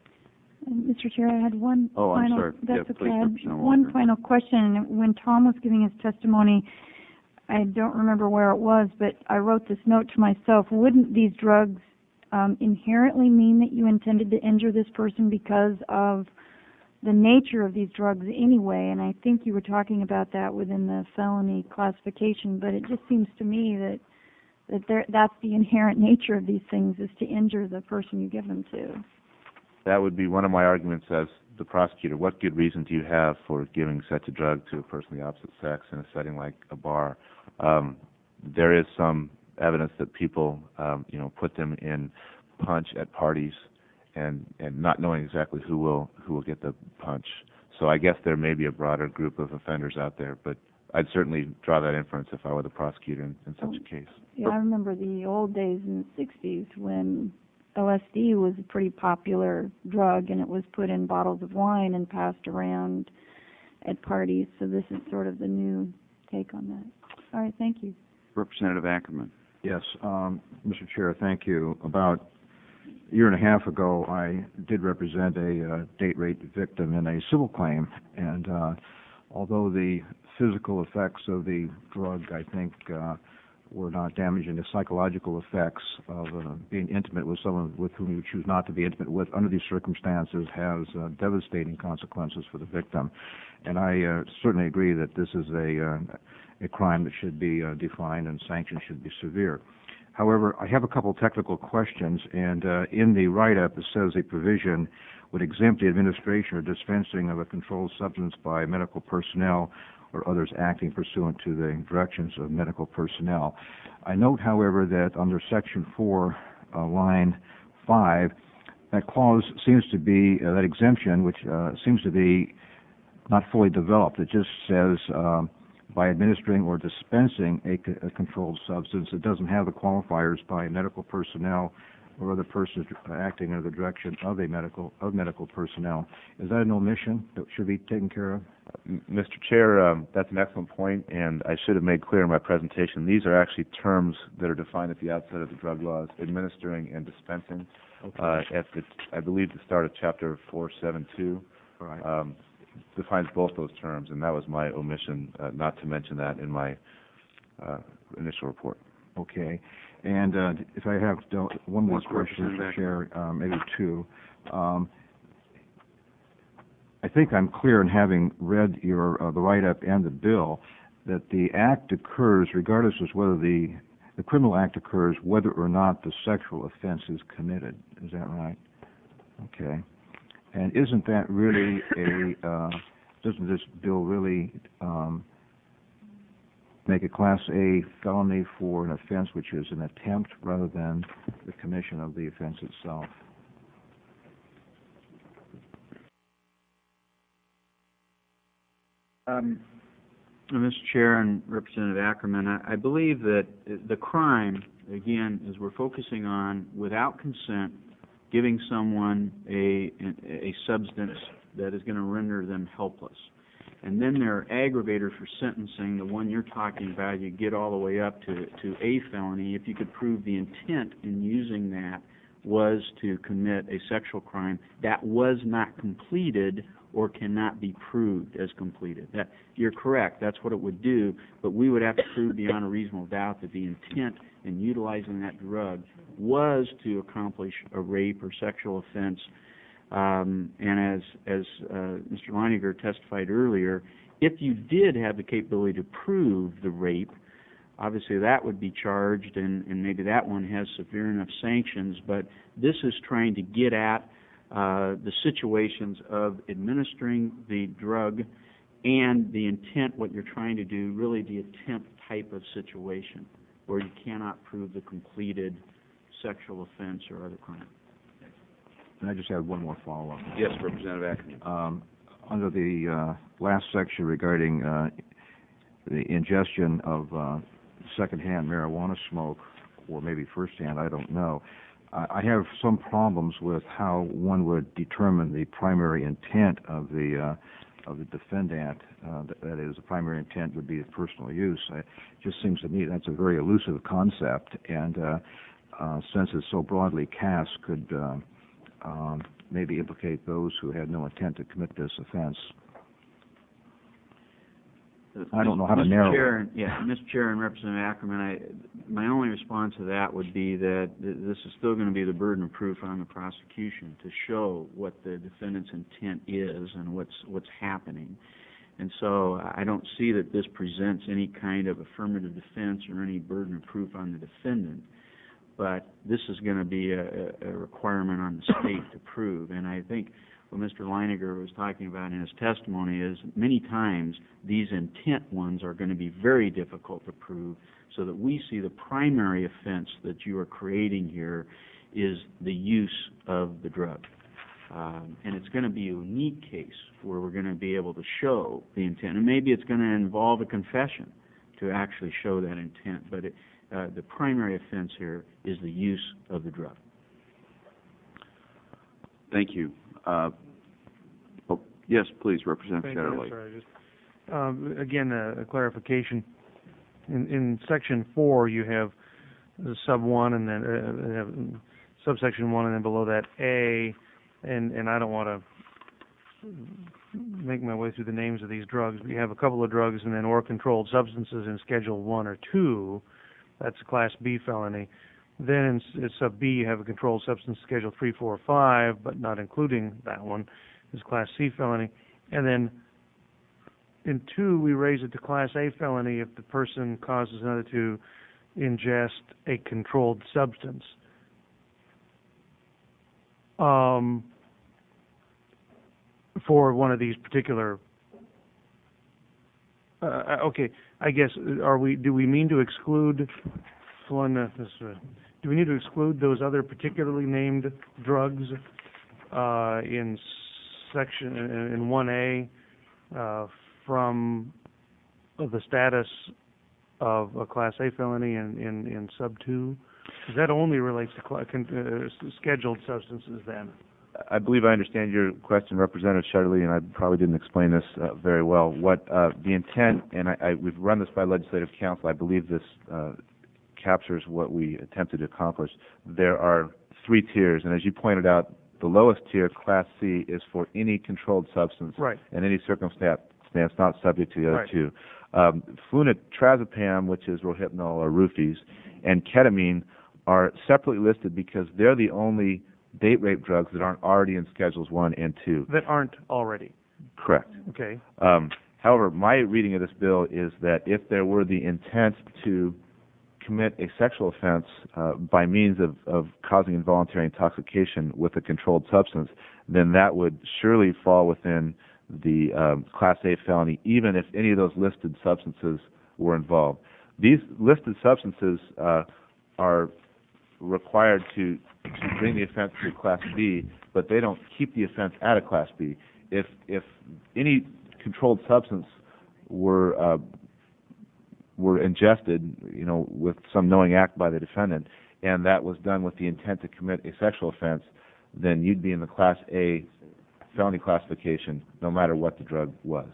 And Mister Chair, I had one Oh, I'm final. sorry. That's Yeah, okay. please, I had Representative one Walker. final question. When Tom was giving his testimony, I don't remember where it was, but I wrote this note to myself. Wouldn't these drugs um, inherently mean that you intended to injure this person because of the nature of these drugs anyway? And I think you were talking about that within the felony classification, but it just seems to me that that there, that's the inherent nature of these things, is to injure the person you give them to. That would be one of my arguments as the prosecutor. What good reason do you have for giving such a drug to a person of the opposite sex in a setting like a bar? Um, there is some evidence that people, um, you know, put them in punch at parties and, and not knowing exactly who will who will get the punch. So I guess there may be a broader group of offenders out there, but I'd certainly draw that inference if I were the prosecutor in, in such a case. Yeah, I remember the old days in the sixties when L S D was a pretty popular drug, and it was put in bottles of wine and passed around at parties. So this is sort of the new take on that. All right, thank you. Representative Ackerman. Yes, um, Mister Chair, thank you. About a year and a half ago, I did represent a uh, date rape victim in a civil claim, and uh, although the physical effects of the drug, I think, uh, were not damaging, the psychological effects of uh, being intimate with someone with whom you choose not to be intimate with under these circumstances has uh, devastating consequences for the victim. And I uh, certainly agree that this is a, uh, a crime that should be uh, defined and sanctions should be severe. However, I have a couple technical questions, and uh, in the write-up it says a provision would exempt the administration or dispensing of a controlled substance by medical personnel or others acting pursuant to the directions of medical personnel. I note, however, that under Section four, uh, line five, that clause seems to be, uh, that exemption, which uh, seems to be not fully developed. It just says um, by administering or dispensing a, co- a controlled substance. It doesn't have the qualifiers by medical personnel or other persons acting under the direction of a medical of medical personnel. Is that an omission that should be taken care of? M- Mister Chair, um, that's an excellent point, and I should have made clear in my presentation, these are actually terms that are defined at the outset of the drug laws, administering and dispensing. Okay. Uh, at the, I believe the start of Chapter four seventy-two, All right. um, defines both those terms, and that was my omission, uh, not to mention that in my uh, initial report. Okay. And uh, if I have uh, one more Please, question, Mister Representative Chair, uh, maybe two. Um, I think I'm clear in having read your uh, the write-up and the bill that the act occurs regardless of whether the the criminal act occurs whether or not the sexual offense is committed. Is that right? Okay. And isn't that really a uh, doesn't this bill really um, make a Class A felony for an offense which is an attempt rather than the commission of the offense itself? Um, Mister Chair and Representative Ackerman, I, I believe that the crime, again, is we're focusing on, without consent, giving someone a, a substance that is going to render them helpless. And then there are aggravators for sentencing, the one you're talking about, you get all the way up to, to a felony. If you could prove the intent in using that was to commit a sexual crime that was not completed or cannot be proved as completed. That, you're correct, that's what it would do, but we would have to prove beyond a reasonable doubt that the intent in utilizing that drug was to accomplish a rape or sexual offense. Um, and as, as uh, Mister Leininger testified earlier, if you did have the capability to prove the rape, obviously that would be charged, and, and maybe that one has severe enough sanctions, but this is trying to get at uh, the situations of administering the drug and the intent, what you're trying to do, really the attempt type of situation where you cannot prove the completed sexual offense or other crime. And I just have one more follow-up. Yes, Representative Ackerman. Um, under the uh, last section regarding uh, the ingestion of uh, secondhand marijuana smoke, or maybe firsthand, I don't know, I, I have some problems with how one would determine the primary intent of the uh, of the defendant. Uh, that, that is, the primary intent would be the personal use. It just seems to me that's a very elusive concept, and uh, uh, since it's so broadly cast, could uh, um, maybe implicate those who had no intent to commit this offense. I don't know how to Mister narrow Chair, it. Yeah, Mister Chair and Representative Ackerman, I, my only response to that would be that th- this is still going to be the burden of proof on the prosecution to show what the defendant's intent is and what's what's happening. And so I don't see that this presents any kind of affirmative defense or any burden of proof on the defendant. But this is going to be a, a requirement on the state to prove. And I think what Mister Leininger was talking about in his testimony is many times these intent ones are going to be very difficult to prove, so that we see the primary offense that you are creating here is the use of the drug. Um, and it's going to be a unique case where we're going to be able to show the intent. And maybe it's going to involve a confession to actually show that intent. But it, uh, the primary offense here is the use of the drug. Thank you. Uh, oh, yes, please, Representative Thank you. Shetterly. Sorry, just, um, again, a, a clarification. In, in Section four, you have the sub one, and then uh, you have subsection one, and then below that A, and and I don't want to make my way through the names of these drugs. We have a couple of drugs, and then or controlled substances in Schedule one or two. That's a Class B felony. Then in, in sub B, you have a controlled substance Schedule three, four, five, but not including that one, is Class C felony. And then in two, we raise it to Class A felony if the person causes another to ingest a controlled substance. Um, for one of these particular, uh, okay, I guess, are we, do we mean to exclude, one, uh, this, uh, do we need to exclude those other particularly named drugs uh, in section, in, in one A, uh, from the status of a Class A felony in, in, in sub two? Because that only relates to cl- con- uh, scheduled substances then. I believe I understand your question, Representative Shutterly, and I probably didn't explain this uh, very well. What uh, the intent, and I, I, we've run this by Legislative Council, I believe this uh, captures what we attempted to accomplish. There are three tiers, and as you pointed out, the lowest tier, Class C, is for any controlled substance right. in any circumstance not subject to the other right. two. Um, flunitrazepam, which is Rohypnol or Roofies, and ketamine are separately listed because they're the only date rape drugs that aren't already in Schedules one and two. That aren't already. Correct. Okay. Um, however, my reading of this bill is that if there were the intent to commit a sexual offense uh, by means of, of causing involuntary intoxication with a controlled substance, then that would surely fall within the um, Class A felony, even if any of those listed substances were involved. These listed substances uh, are required to, to bring the offense to Class B, but they don't keep the offense at a Class B. If if any controlled substance were uh, were ingested, you know, with some knowing act by the defendant, and that was done with the intent to commit a sexual offense, then you'd be in the Class A felony classification, no matter what the drug was.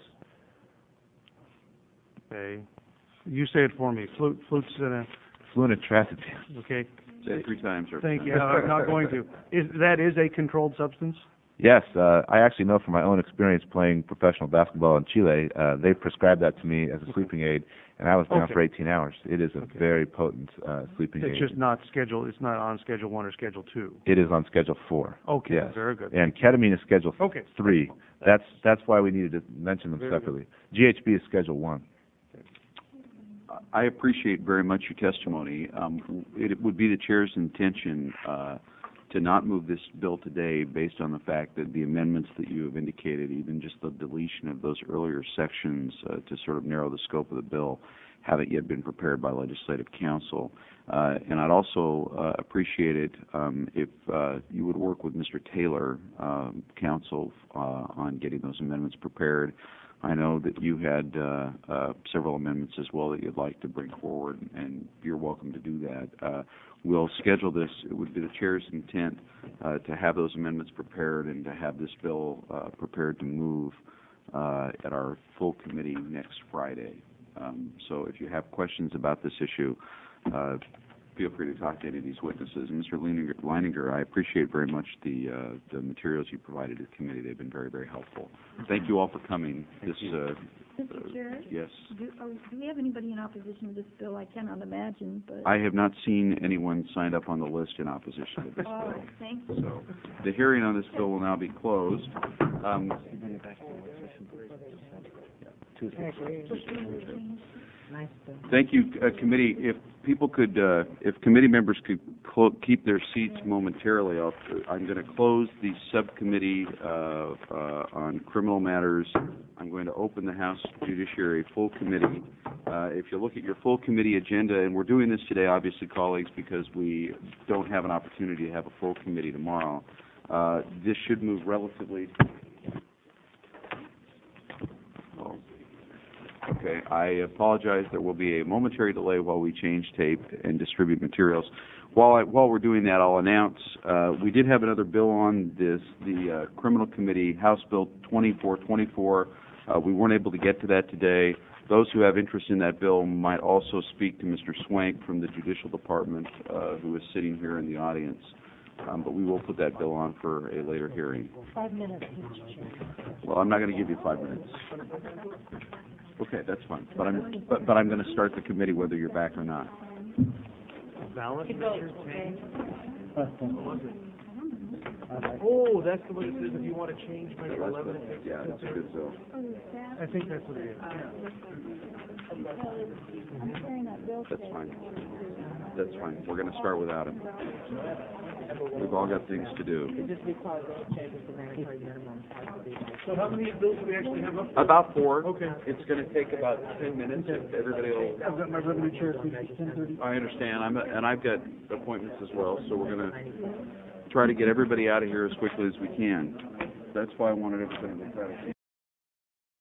Okay. You say it for me. Flute, flutes, uh, Flunitrazepam. okay. Say it three times, sir. Thank you. No, I'm not going to. Is, that is a controlled substance? Yes, uh, I actually know from my own experience playing professional basketball in Chile, uh, they prescribed that to me as a sleeping aid, and I was down okay. for eighteen hours. It is a okay. very potent uh, sleeping it's aid. It's just not scheduled, it's not on Schedule one or Schedule two. It is on Schedule four. Okay, yes. very good. And ketamine is Schedule okay. three. That's, that's why we needed to mention them very separately. Good. G H B is Schedule one. I appreciate very much your testimony. Um, it would be the chair's intention uh, to not move this bill today based on the fact that the amendments that you have indicated, even just the deletion of those earlier sections uh, to sort of narrow the scope of the bill, haven't yet been prepared by Legislative Council. Uh, and I'd also uh, appreciate it um, if uh, you would work with Mister Taylor, um, Council, uh, on getting those amendments prepared. I know that you had uh, uh, several amendments as well that you'd like to bring forward, and you're welcome to do that. Uh, we'll schedule this. It would be the chair's intent uh, to have those amendments prepared and to have this bill uh, prepared to move uh, at our full committee next Friday. Um, so if you have questions about this issue, uh, feel free to talk to any of these witnesses. And Mister Leininger, Leininger, I appreciate very much the uh, the materials you provided to the committee. They've been very, very helpful. Thank you all for coming. This, uh, Mister Chair? Yes. Do, oh, do we have anybody in opposition to this bill? I cannot imagine, but... I have not seen anyone signed up on the list in opposition to this oh, bill. thank you. So the hearing on this bill will now be closed. Um, Thank you, uh, committee. If people could, uh, if committee members could clo- keep their seats momentarily, I'll, I'm going to close the subcommittee uh, uh, on criminal matters. I'm going to open the House Judiciary full committee. Uh, if you look at your full committee agenda, and we're doing this today, obviously, colleagues, because we don't have an opportunity to have a full committee tomorrow. Uh, this should move relatively. Okay, I apologize. There will be a momentary delay while we change tape and distribute materials. While I, while we're doing that, I'll announce uh, we did have another bill on this, the uh, Criminal Committee, House Bill twenty-four twenty-four. Uh, we weren't able to get to that today. Those who have interest in that bill might also speak to Mister Swank from the Judicial Department, uh, who is sitting here in the audience. Um, but we will put that bill on for a later hearing. Five minutes, Mister Chair. Well, I'm not going to give you five minutes. Okay, that's fine. But I'm but, but I'm going to start the committee whether you're back or not. Ballot? Oh, that's the one that says if you want to change measure eleven. Yeah, that's a good bill. I think that's what it is. That's fine. That's fine. We're going to start without him. we've all got things to do. So how many bills do we actually have up? About four. Okay. It's going to take about ten minutes. If everybody will. I've got my revenue chair speech at ten thirty. I understand. I'm and I've got appointments as well, so we're going to try to get everybody out of here as quickly as we can. That's why I wanted everybody to try to.